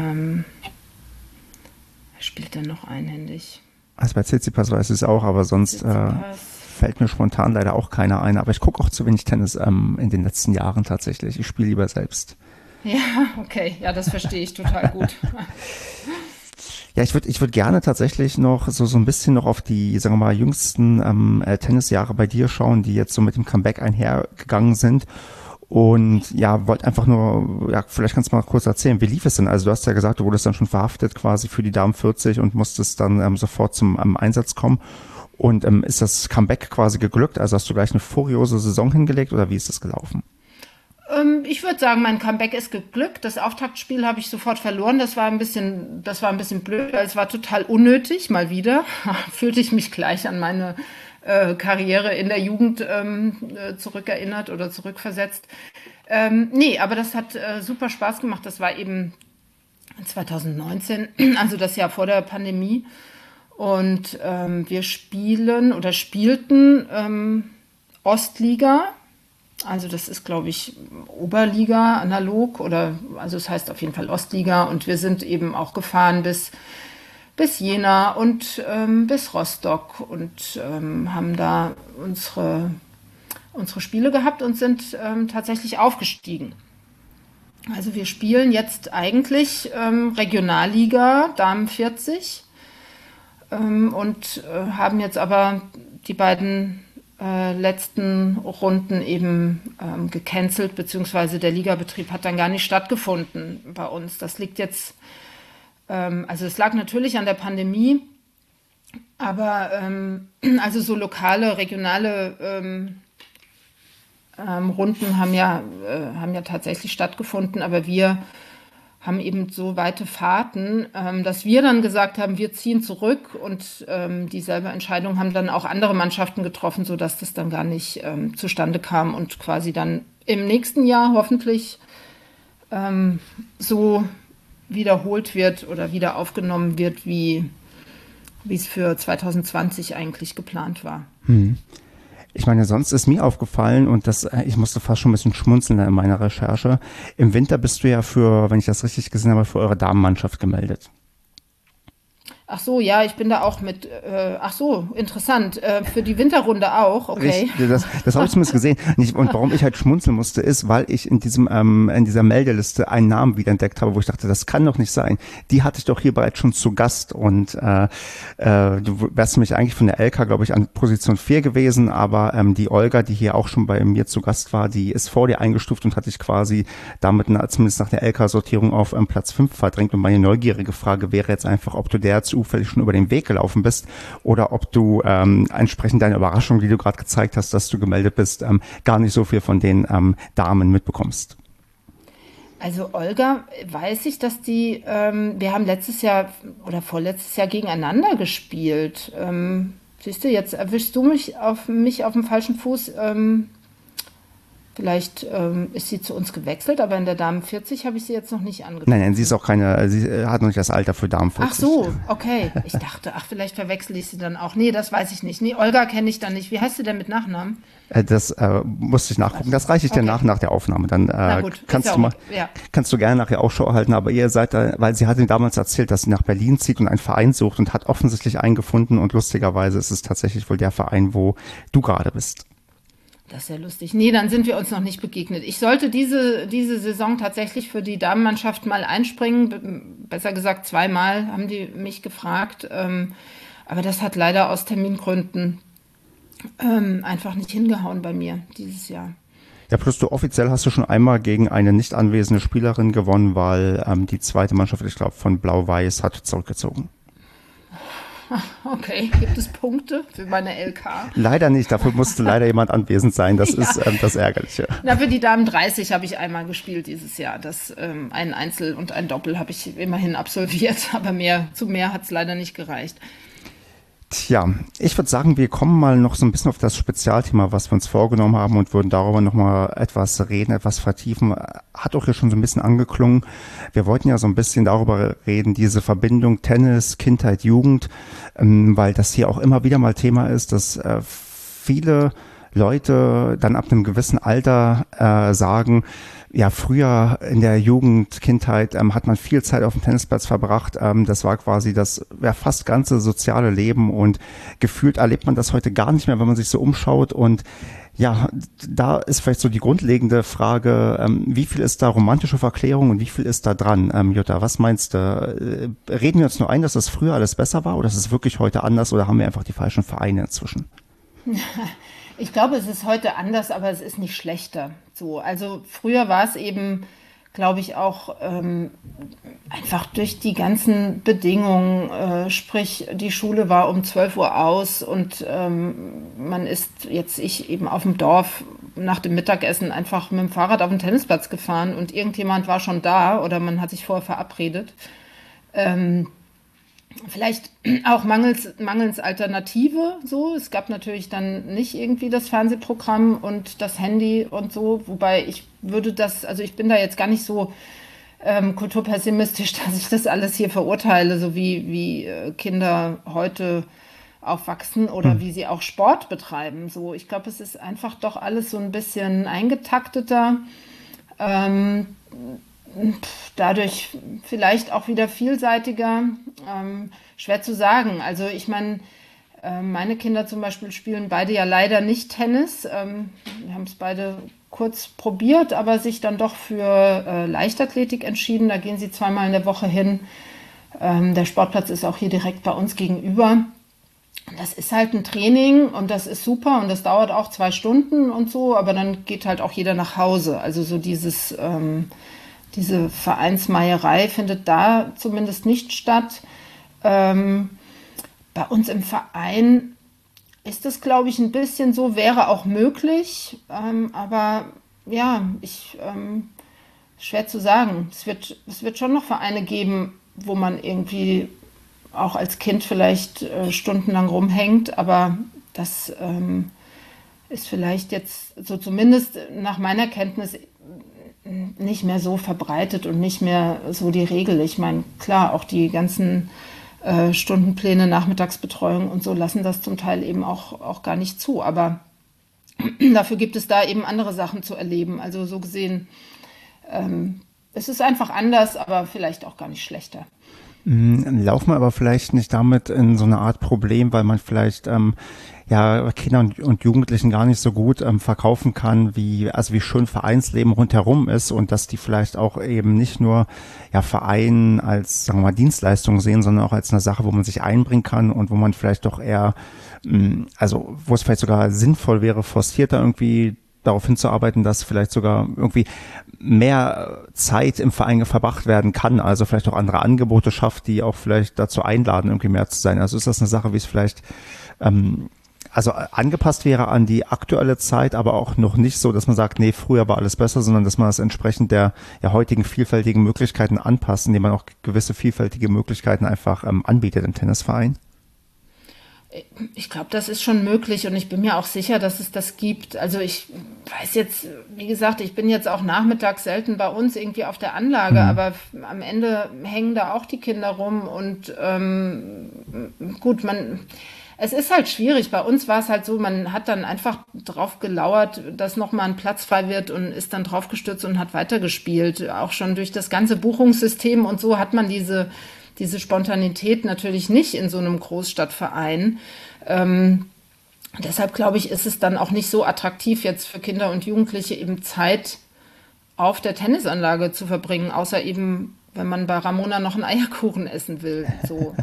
spielt der noch einhändig. Also bei Tsitsipas weiß ich es auch, aber sonst fällt mir spontan leider auch keiner ein. Aber ich gucke auch zu wenig Tennis in den letzten Jahren tatsächlich. Ich spiele lieber selbst. Ja, okay. Ja, das verstehe ich total gut. Ja, ich würd gerne tatsächlich noch so ein bisschen noch auf die, sagen wir mal, jüngsten Tennisjahre bei dir schauen, die jetzt so mit dem Comeback einhergegangen sind. Und ja, wollte einfach nur, vielleicht kannst du mal kurz erzählen, wie lief es denn? Also du hast ja gesagt, du wurdest dann schon verhaftet quasi für die Damen 40 und musstest dann sofort zum Einsatz kommen. Und ist das Comeback quasi geglückt? Also hast du gleich eine furiose Saison hingelegt oder wie ist das gelaufen? Ich würde sagen, mein Comeback ist geglückt. Das Auftaktspiel habe ich sofort verloren. Das war ein bisschen blöd, weil es war total unnötig, mal wieder. Fühlte ich mich gleich an meine Karriere in der Jugend zurückerinnert oder zurückversetzt. Nee, aber das hat super Spaß gemacht. Das war eben 2019, also das Jahr vor der Pandemie. Und wir spielten Ostliga. Also das ist, glaube ich, Oberliga analog also es heißt auf jeden Fall Ostliga und wir sind eben auch gefahren bis Jena und bis Rostock und haben da unsere Spiele gehabt und sind tatsächlich aufgestiegen. Also wir spielen jetzt eigentlich Regionalliga Damen 40 und haben jetzt aber die beiden letzten Runden eben gecancelt, beziehungsweise der Ligabetrieb hat dann gar nicht stattgefunden bei uns. Das liegt jetzt, also es lag natürlich an der Pandemie, aber also so lokale, regionale Runden haben ja tatsächlich stattgefunden, aber wir haben eben so weite Fahrten, dass wir dann gesagt haben, wir ziehen zurück und dieselbe Entscheidung haben dann auch andere Mannschaften getroffen, sodass das dann gar nicht zustande kam und quasi dann im nächsten Jahr hoffentlich so wiederholt wird oder wieder aufgenommen wird, wie es für 2020 eigentlich geplant war. Ich meine, sonst ist mir aufgefallen und ich musste fast schon ein bisschen schmunzeln in meiner Recherche. Im Winter bist du ja wenn ich das richtig gesehen habe, für eure Damenmannschaft gemeldet. Ach so, ja, ich bin da auch mit, interessant, für die Winterrunde auch, okay. Das habe ich zumindest gesehen. Und warum ich halt schmunzeln musste, ist, weil ich in dieser Meldeliste einen Namen wiederentdeckt habe, wo ich dachte, das kann doch nicht sein. Die hatte ich doch hier bereits schon zu Gast und du wärst nämlich eigentlich von der Elka, glaube ich, an Position 4 gewesen, aber die Olga, die hier auch schon bei mir zu Gast war, die ist vor dir eingestuft und hat dich quasi damit zumindest nach der Elka-Sortierung auf Platz 5 verdrängt. Und meine neugierige Frage wäre jetzt einfach, ob du der zu zufällig schon über den Weg gelaufen bist oder ob du entsprechend deiner Überraschung, die du gerade gezeigt hast, dass du gemeldet bist, gar nicht so viel von den Damen mitbekommst. Also Olga, weiß ich, dass wir haben letztes Jahr oder vorletztes Jahr gegeneinander gespielt. Siehst du, jetzt erwischst du mich auf dem falschen Fuß. Vielleicht ist sie zu uns gewechselt, aber in der Damen 40 habe ich sie jetzt noch nicht angetroffen. Nein, sie ist auch sie hat noch nicht das Alter für Damen 40. Ach so, okay. Ich dachte, vielleicht verwechsel ich sie dann auch. Nee, das weiß ich nicht. Nee, Olga kenne ich dann nicht. Wie heißt sie denn mit Nachnamen? Das musste ich nachgucken. Das reiche ich dir nach der Aufnahme. Dann gut, kannst du gerne nachher Ausschau halten. Aber ihr seid da, weil sie hat ihm damals erzählt, dass sie nach Berlin zieht und einen Verein sucht und hat offensichtlich einen gefunden. Und lustigerweise ist es tatsächlich wohl der Verein, wo du gerade bist. Das ist ja lustig. Nee, dann sind wir uns noch nicht begegnet. Ich sollte diese Saison tatsächlich für die Damenmannschaft mal einspringen. Besser gesagt, 2-mal haben die mich gefragt. Aber das hat leider aus Termingründen einfach nicht hingehauen bei mir dieses Jahr. Ja, plus offiziell hast du schon einmal gegen eine nicht anwesende Spielerin gewonnen, weil die zweite Mannschaft, ich glaube, von Blau-Weiß hat zurückgezogen. Okay, gibt es Punkte für meine LK? Leider nicht, dafür musste leider jemand anwesend sein, das ist das Ärgerliche. Na, für die Damen 30 habe ich einmal gespielt dieses Jahr. Ein Einzel und ein Doppel habe ich immerhin absolviert, aber zu mehr hat es leider nicht gereicht. Tja, ich würde sagen, wir kommen mal noch so ein bisschen auf das Spezialthema, was wir uns vorgenommen haben und würden darüber nochmal etwas reden, etwas vertiefen. Hat auch hier schon so ein bisschen angeklungen. Wir wollten ja so ein bisschen darüber reden, diese Verbindung Tennis, Kindheit, Jugend, weil das hier auch immer wieder mal Thema ist, dass viele Leute dann ab einem gewissen Alter sagen, ja, früher in der Jugend, Kindheit hat man viel Zeit auf dem Tennisplatz verbracht. Das war quasi das fast ganze soziale Leben und gefühlt erlebt man das heute gar nicht mehr, wenn man sich so umschaut. Und ja, da ist vielleicht so die grundlegende Frage, wie viel ist da romantische Verklärung und wie viel ist da dran? Jutta, was meinst du? Reden wir uns nur ein, dass das früher alles besser war oder ist es wirklich heute anders oder haben wir einfach die falschen Vereine inzwischen? Ich glaube, es ist heute anders, aber es ist nicht schlechter. So, also früher war es eben, glaube ich, auch einfach durch die ganzen Bedingungen, sprich die Schule war um 12 Uhr aus und man ist ich eben auf dem Dorf nach dem Mittagessen einfach mit dem Fahrrad auf den Tennisplatz gefahren und irgendjemand war schon da oder man hat sich vorher verabredet. Vielleicht auch mangels Alternative, so. Es gab natürlich dann nicht irgendwie das Fernsehprogramm und das Handy und so, wobei ich bin da jetzt gar nicht so kulturpessimistisch, dass ich das alles hier verurteile, so wie Kinder heute aufwachsen oder wie sie auch Sport betreiben. So, ich glaube, es ist einfach doch alles so ein bisschen eingetakteter. Dadurch vielleicht auch wieder vielseitiger, schwer zu sagen. Also ich meine, meine Kinder zum Beispiel spielen beide ja leider nicht Tennis. Wir haben es beide kurz probiert, aber sich dann doch für Leichtathletik entschieden. Da gehen sie 2-mal in der Woche hin. Der Sportplatz ist auch hier direkt bei uns gegenüber. Das ist halt ein Training und das ist super und das dauert auch 2 Stunden und so, aber dann geht halt auch jeder nach Hause. Also so diese Vereinsmeierei findet da zumindest nicht statt. Bei uns im Verein ist das, glaube ich, ein bisschen so, wäre auch möglich. Aber ja, schwer zu sagen. Es wird schon noch Vereine geben, wo man irgendwie auch als Kind vielleicht stundenlang rumhängt. Aber das ist vielleicht jetzt so zumindest nach meiner Kenntnis nicht mehr so verbreitet und nicht mehr so die Regel. Ich meine, klar, auch die ganzen Stundenpläne, Nachmittagsbetreuung und so lassen das zum Teil eben auch gar nicht zu. Aber dafür gibt es da eben andere Sachen zu erleben. Also so gesehen, es ist einfach anders, aber vielleicht auch gar nicht schlechter. Laufen wir aber vielleicht nicht damit in so eine Art Problem, weil man vielleicht Kindern und Jugendlichen gar nicht so gut verkaufen kann, wie schön Vereinsleben rundherum ist und dass die vielleicht auch eben nicht nur Verein als, sagen wir mal, Dienstleistung sehen, sondern auch als eine Sache, wo man sich einbringen kann und wo man vielleicht doch eher, wo es vielleicht sogar sinnvoll wäre, forcierter irgendwie darauf hinzuarbeiten, dass vielleicht sogar irgendwie mehr Zeit im Verein verbracht werden kann, also vielleicht auch andere Angebote schafft, die auch vielleicht dazu einladen, irgendwie mehr zu sein. Also ist das eine Sache, wie es vielleicht also angepasst wäre an die aktuelle Zeit, aber auch noch nicht so, dass man sagt, nee, früher war alles besser, sondern dass man es entsprechend der heutigen vielfältigen Möglichkeiten anpasst, indem man auch gewisse vielfältige Möglichkeiten einfach anbietet im Tennisverein? Ich glaube, das ist schon möglich und ich bin mir auch sicher, dass es das gibt. Also ich weiß jetzt, wie gesagt, ich bin jetzt auch nachmittags selten bei uns irgendwie auf der Anlage, aber am Ende hängen da auch die Kinder rum und gut, es ist halt schwierig. Bei uns war es halt so, man hat dann einfach drauf gelauert, dass nochmal ein Platz frei wird und ist dann draufgestürzt und hat weitergespielt. Auch schon durch das ganze Buchungssystem und so hat man diese Spontanität natürlich nicht in so einem Großstadtverein. Deshalb glaube ich, ist es dann auch nicht so attraktiv jetzt für Kinder und Jugendliche eben Zeit auf der Tennisanlage zu verbringen, außer eben, wenn man bei Ramona noch einen Eierkuchen essen will. So.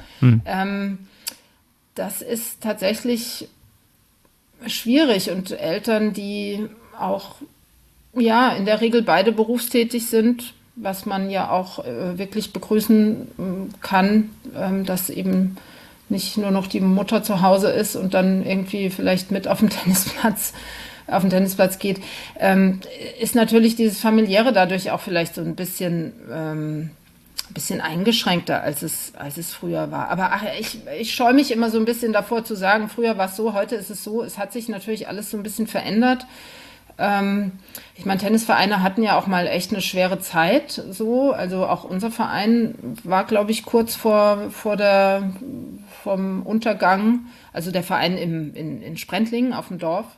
Das ist tatsächlich schwierig und Eltern, die auch ja in der Regel beide berufstätig sind, was man ja auch wirklich begrüßen kann, dass eben nicht nur noch die Mutter zu Hause ist und dann irgendwie vielleicht mit auf den Tennisplatz geht, ist natürlich dieses Familiäre dadurch auch vielleicht so ein bisschen eingeschränkter, als es früher war. Aber ich scheue mich immer so ein bisschen davor zu sagen, früher war es so, heute ist es so. Es hat sich natürlich alles so ein bisschen verändert. Ich meine, Tennisvereine hatten ja auch mal echt eine schwere Zeit, so. Also auch unser Verein war, glaube ich, kurz vom Untergang. Also der Verein in Sprendlingen auf dem Dorf.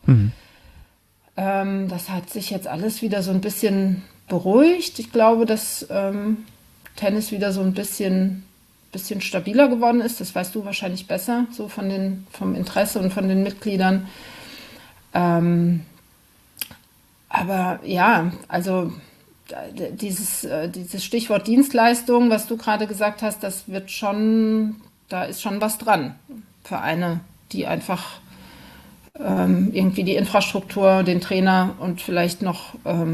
Das hat sich jetzt alles wieder so ein bisschen beruhigt. Ich glaube, dass Tennis wieder so ein bisschen stabiler geworden ist. Das weißt du wahrscheinlich besser, so vom Interesse und von den Mitgliedern. Aber ja, also dieses Stichwort Dienstleistung, was du gerade gesagt hast, da ist schon was dran. Vereine, die einfach irgendwie die Infrastruktur, den Trainer und vielleicht noch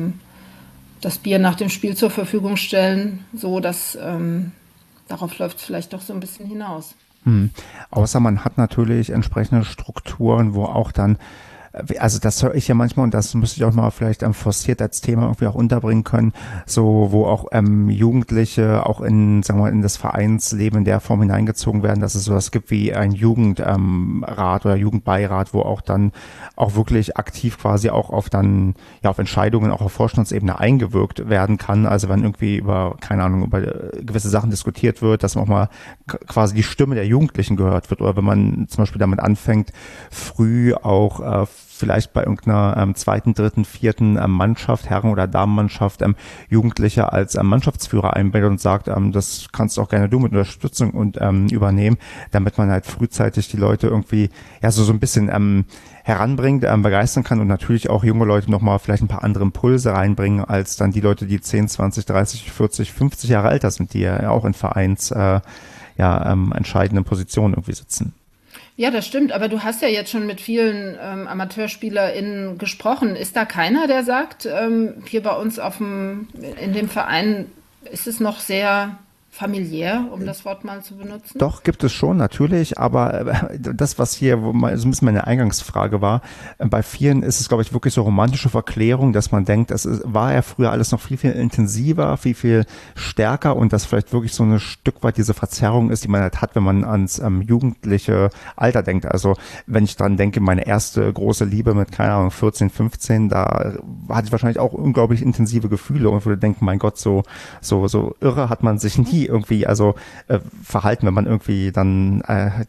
das Bier nach dem Spiel zur Verfügung stellen, so dass darauf läuft es vielleicht doch so ein bisschen hinaus. Außer man hat natürlich entsprechende Strukturen, wo auch dann, also das höre ich ja manchmal und das müsste ich auch mal vielleicht forciert als Thema irgendwie auch unterbringen können, so wo auch Jugendliche auch sagen wir mal, in das Vereinsleben in der Form hineingezogen werden, dass es sowas gibt wie ein Jugendrat oder Jugendbeirat, wo auch dann auch wirklich aktiv quasi auch auf Entscheidungen auch auf Vorstandsebene eingewirkt werden kann. Also wenn irgendwie über gewisse Sachen diskutiert wird, dass man auch mal quasi die Stimme der Jugendlichen gehört wird oder wenn man zum Beispiel damit anfängt, früh auch vielleicht bei irgendeiner zweiten, dritten, vierten Mannschaft, Herren- oder Damenmannschaft, Jugendliche als Mannschaftsführer einbindet und sagt, das kannst auch gerne du mit Unterstützung und übernehmen, damit man halt frühzeitig die Leute irgendwie so ein bisschen heranbringt, begeistern kann und natürlich auch junge Leute nochmal vielleicht ein paar andere Impulse reinbringen, als dann die Leute, die 10, 20, 30, 40, 50 Jahre älter sind, die ja auch in Vereins entscheidenden Positionen irgendwie sitzen. Ja, das stimmt, aber du hast ja jetzt schon mit vielen AmateurspielerInnen gesprochen. Ist da keiner, der sagt, hier bei uns in dem Verein ist es noch sehr familiär, um das Wort mal zu benutzen? Doch, gibt es schon, natürlich, aber das, was hier so ein bisschen meine Eingangsfrage war, bei vielen ist es, glaube ich, wirklich so romantische Verklärung, dass man denkt, war ja früher alles noch viel, viel intensiver, viel, viel stärker und dass vielleicht wirklich so ein Stück weit diese Verzerrung ist, die man halt hat, wenn man ans jugendliche Alter denkt. Also wenn ich dran denke, meine erste große Liebe mit, keine Ahnung, 14, 15, da hatte ich wahrscheinlich auch unglaublich intensive Gefühle und würde denken, mein Gott, so irre hat man sich nie irgendwie verhalten, wenn man irgendwie dann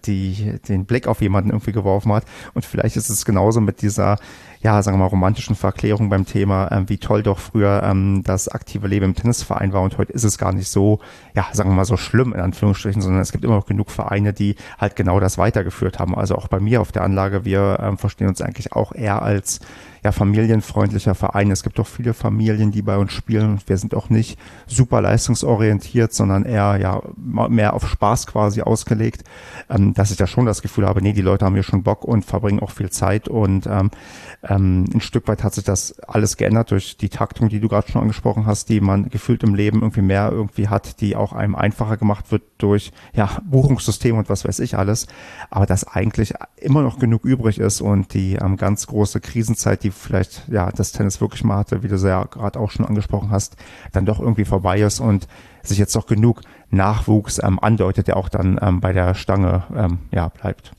den Blick auf jemanden irgendwie geworfen hat. Und vielleicht ist es genauso mit dieser, sagen wir mal, romantischen Verklärung beim Thema, wie toll doch früher das aktive Leben im Tennisverein war und heute ist es gar nicht so, sagen wir mal, so schlimm in Anführungsstrichen, sondern es gibt immer noch genug Vereine, die halt genau das weitergeführt haben. Also auch bei mir auf der Anlage, wir verstehen uns eigentlich auch eher als familienfreundlicher Verein. Es gibt auch viele Familien, die bei uns spielen und wir sind auch nicht super leistungsorientiert, sondern eher mehr auf Spaß quasi ausgelegt, dass ich da schon das Gefühl habe, nee, die Leute haben hier schon Bock und verbringen auch viel Zeit und ein Stück weit hat sich das alles geändert durch die Taktung, die du gerade schon angesprochen hast, die man gefühlt im Leben irgendwie mehr irgendwie hat, die auch einem einfacher gemacht wird durch Buchungssystem und was weiß ich alles. Aber dass eigentlich immer noch genug übrig ist und die ganz große Krisenzeit, die vielleicht das Tennis wirklich mal hatte, wie du ja gerade auch schon angesprochen hast, dann doch irgendwie vorbei ist und sich jetzt doch genug Nachwuchs andeutet, der auch dann bei der Stange bleibt.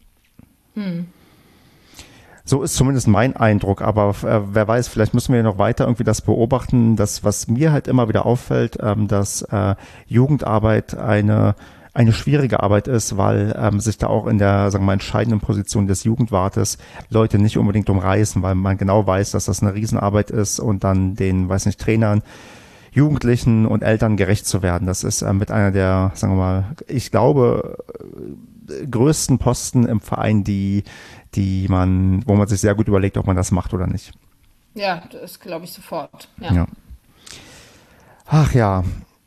So ist zumindest mein Eindruck, aber wer weiß, vielleicht müssen wir ja noch weiter irgendwie das beobachten. Das, was mir halt immer wieder auffällt, dass Jugendarbeit eine schwierige Arbeit ist, weil sich da auch in der, sagen wir mal, entscheidenden Position des Jugendwartes Leute nicht unbedingt umreißen, weil man genau weiß, dass das eine Riesenarbeit ist und dann den, weiß nicht, Trainern, Jugendlichen und Eltern gerecht zu werden. Das ist mit einer der, sagen wir mal, ich glaube, größten Posten im Verein, wo man sich sehr gut überlegt, ob man das macht oder nicht. Ja, das glaube ich sofort. Ja. Ach ja.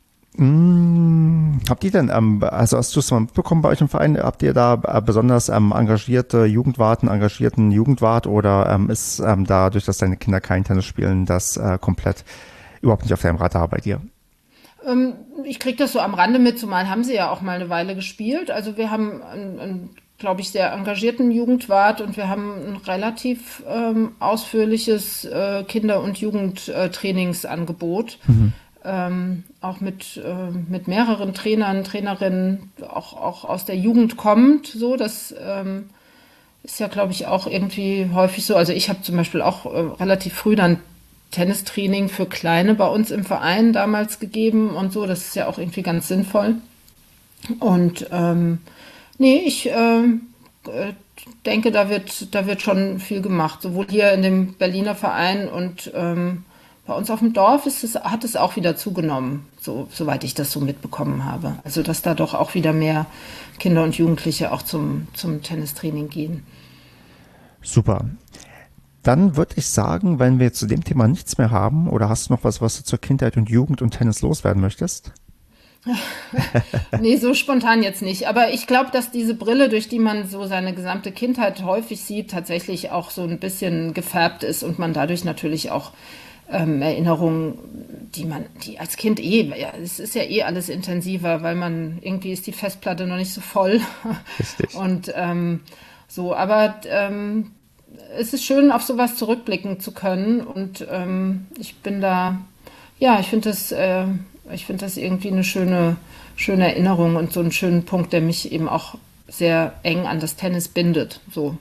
Habt ihr denn, also hast du es mal mitbekommen bei euch im Verein, habt ihr da besonders engagierte engagierten Jugendwart oder ist dadurch, dass deine Kinder kein Tennis spielen, das komplett überhaupt nicht auf deinem Radar bei dir? Ich kriege das so am Rande mit, zumal haben sie ja auch mal eine Weile gespielt. Also wir haben einen, glaube ich, sehr engagierten Jugendwart und wir haben ein relativ ausführliches Kinder- und Jugendtrainingsangebot. Auch mit mehreren Trainern, Trainerinnen, auch aus der Jugend kommt. So, das ist ja, glaube ich, auch irgendwie häufig so. Also ich habe zum Beispiel auch relativ früh dann Tennistraining für Kleine bei uns im Verein damals gegeben und so. Das ist ja auch irgendwie ganz sinnvoll. Und ich denke, da wird schon viel gemacht. Sowohl hier in dem Berliner Verein und bei uns auf dem Dorf hat es auch wieder zugenommen, soweit ich das so mitbekommen habe. Also dass da doch auch wieder mehr Kinder und Jugendliche auch zum Tennistraining gehen. Super. Dann würde ich sagen, wenn wir zu dem Thema nichts mehr haben, oder hast du noch was du zur Kindheit und Jugend und Tennis loswerden möchtest? Nee, so spontan jetzt nicht. Aber ich glaube, dass diese Brille, durch die man so seine gesamte Kindheit häufig sieht, tatsächlich auch so ein bisschen gefärbt ist und man dadurch natürlich auch Erinnerungen, die als Kind es ist ja alles intensiver, weil irgendwie ist die Festplatte noch nicht so voll. Richtig. Und aber es ist schön, auf sowas zurückblicken zu können und ich bin da, ich finde das irgendwie eine schöne Erinnerung und so einen schönen Punkt, der mich eben auch sehr eng an das Tennis bindet. So.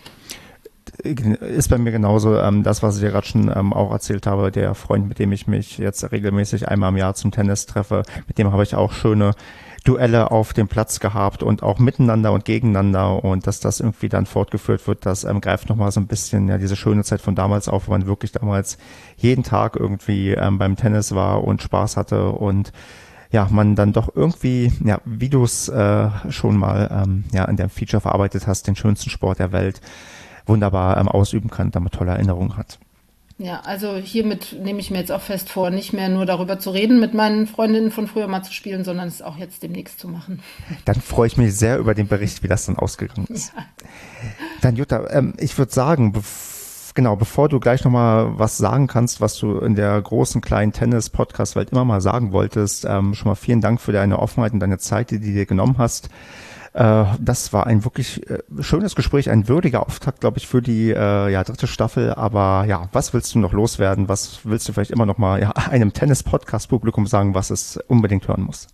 Ist bei mir genauso. Das, was ich dir gerade schon auch erzählt habe, der Freund, mit dem ich mich jetzt regelmäßig einmal im Jahr zum Tennis treffe, mit dem habe ich auch schöne Duelle auf dem Platz gehabt und auch miteinander und gegeneinander und dass das irgendwie dann fortgeführt wird, das greift nochmal so ein bisschen diese schöne Zeit von damals auf, wo man wirklich damals jeden Tag irgendwie beim Tennis war und Spaß hatte und man dann doch irgendwie, wie du es schon mal in dem Feature verarbeitet hast, den schönsten Sport der Welt wunderbar ausüben kann, damit tolle Erinnerungen hat. Ja, also hiermit nehme ich mir jetzt auch fest vor, nicht mehr nur darüber zu reden, mit meinen Freundinnen von früher mal zu spielen, sondern es auch jetzt demnächst zu machen. Dann freue ich mich sehr über den Bericht, wie das dann ausgegangen ist. Ja. Dann Jutta, ich würde sagen, bevor du gleich nochmal was sagen kannst, was du in der großen, kleinen Tennis-Podcast-Welt immer mal sagen wolltest, schon mal vielen Dank für deine Offenheit und deine Zeit, die du dir genommen hast. Das war ein wirklich schönes Gespräch, ein würdiger Auftakt, glaube ich, für die dritte Staffel. Aber was willst du noch loswerden? Was willst du vielleicht immer noch mal einem Tennis-Podcast-Publikum sagen, was es unbedingt hören muss?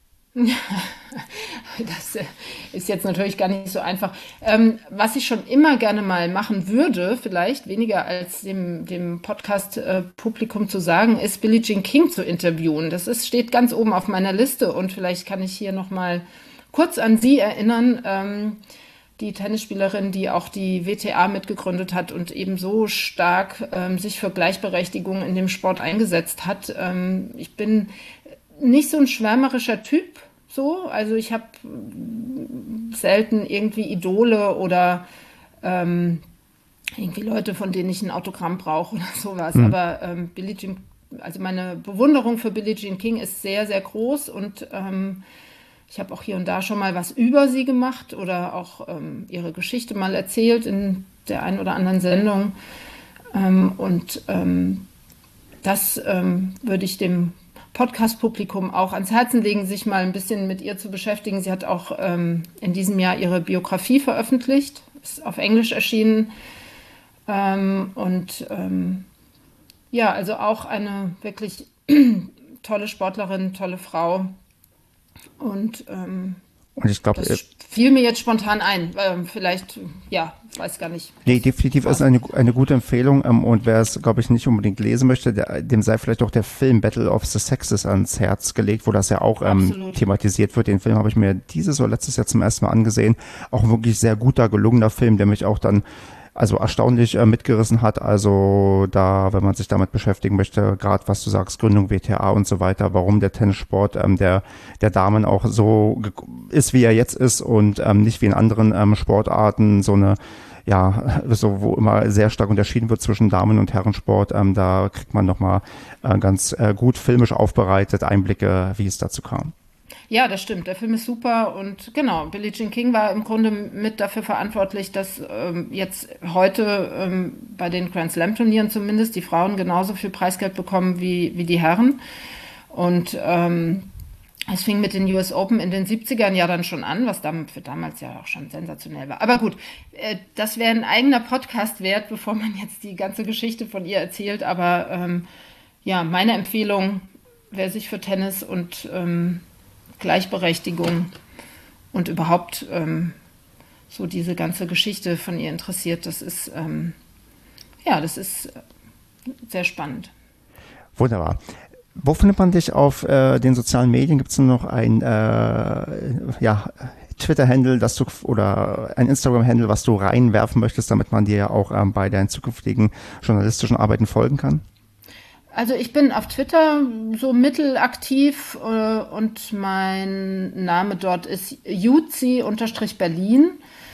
Das ist jetzt natürlich gar nicht so einfach. Was ich schon immer gerne mal machen würde, vielleicht weniger als dem Podcast-Publikum zu sagen, ist Billie Jean King zu interviewen. Steht ganz oben auf meiner Liste und vielleicht kann ich hier noch mal kurz an sie erinnern, die Tennisspielerin, die auch die WTA mitgegründet hat und eben so stark sich für Gleichberechtigung in dem Sport eingesetzt hat. Ich bin nicht so ein schwärmerischer Typ, also ich habe selten irgendwie Idole oder irgendwie Leute, von denen ich ein Autogramm brauche oder sowas. Aber Billie Jean, also meine Bewunderung für Billie Jean King ist sehr, sehr groß und Ich habe auch hier und da schon mal was über sie gemacht oder auch ihre Geschichte mal erzählt in der einen oder anderen Sendung. Das würde ich dem Podcast-Publikum auch ans Herzen legen, sich mal ein bisschen mit ihr zu beschäftigen. Sie hat auch in diesem Jahr ihre Biografie veröffentlicht, ist auf Englisch erschienen. Ja, also auch eine wirklich tolle Sportlerin, tolle Frau. Und ich glaube, das fiel mir jetzt spontan ein. Vielleicht, ja, weiß gar nicht. Nee, definitiv ist eine gute Empfehlung. Und wer es, glaube ich, nicht unbedingt lesen möchte, dem sei vielleicht auch der Film Battle of the Sexes ans Herz gelegt, wo das ja auch thematisiert wird. Den Film habe ich mir dieses oder letztes Jahr zum ersten Mal angesehen. Auch ein wirklich sehr guter, gelungener Film, der mich auch dann erstaunlich mitgerissen hat. Also da, wenn man sich damit beschäftigen möchte, gerade was du sagst, Gründung WTA und so weiter, warum der Tennissport der Damen auch so ist, wie er jetzt ist und nicht wie in anderen Sportarten so eine, ja, so wo immer sehr stark unterschieden wird zwischen Damen- und Herrensport. Da kriegt man nochmal ganz gut filmisch aufbereitet Einblicke, wie es dazu kam. Ja, das stimmt. Der Film ist super und genau, Billie Jean King war im Grunde mit dafür verantwortlich, dass jetzt heute bei den Grand Slam Turnieren zumindest die Frauen genauso viel Preisgeld bekommen wie die Herren. Und es fing mit den US Open in den 70ern ja dann schon an, was für damals ja auch schon sensationell war. Aber gut, das wäre ein eigener Podcast wert, bevor man jetzt die ganze Geschichte von ihr erzählt. Aber ja, meine Empfehlung, wer sich für Tennis und Gleichberechtigung und überhaupt so diese ganze Geschichte von ihr interessiert, das ist sehr spannend. Wunderbar. Wo findet man dich auf den sozialen Medien? Gibt es noch ein Twitter-Handle, oder ein Instagram-Handle, was du reinwerfen möchtest, damit man dir ja auch bei deinen zukünftigen journalistischen Arbeiten folgen kann? Also ich bin auf Twitter so mittelaktiv und mein Name dort ist Juzi_Berlin.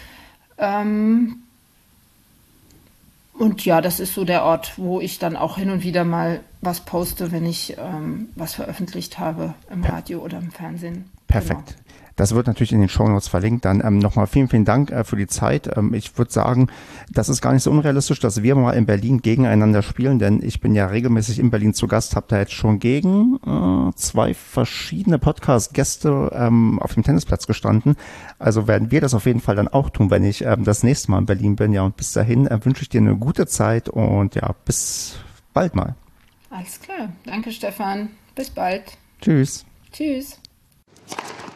Und ja, das ist so der Ort, wo ich dann auch hin und wieder mal was poste, wenn ich was veröffentlicht habe im Radio oder im Fernsehen. Perfekt. Genau. Das wird natürlich in den Shownotes verlinkt. Dann nochmal vielen, vielen Dank für die Zeit. Ich würde sagen, das ist gar nicht so unrealistisch, dass wir mal in Berlin gegeneinander spielen, denn ich bin ja regelmäßig in Berlin zu Gast, habe da jetzt schon gegen 2 verschiedene Podcast-Gäste auf dem Tennisplatz gestanden. Also werden wir das auf jeden Fall dann auch tun, wenn ich das nächste Mal in Berlin bin. Ja, und bis dahin wünsche ich dir eine gute Zeit und ja, bis bald mal. Alles klar. Danke, Stefan. Bis bald. Tschüss. Tschüss.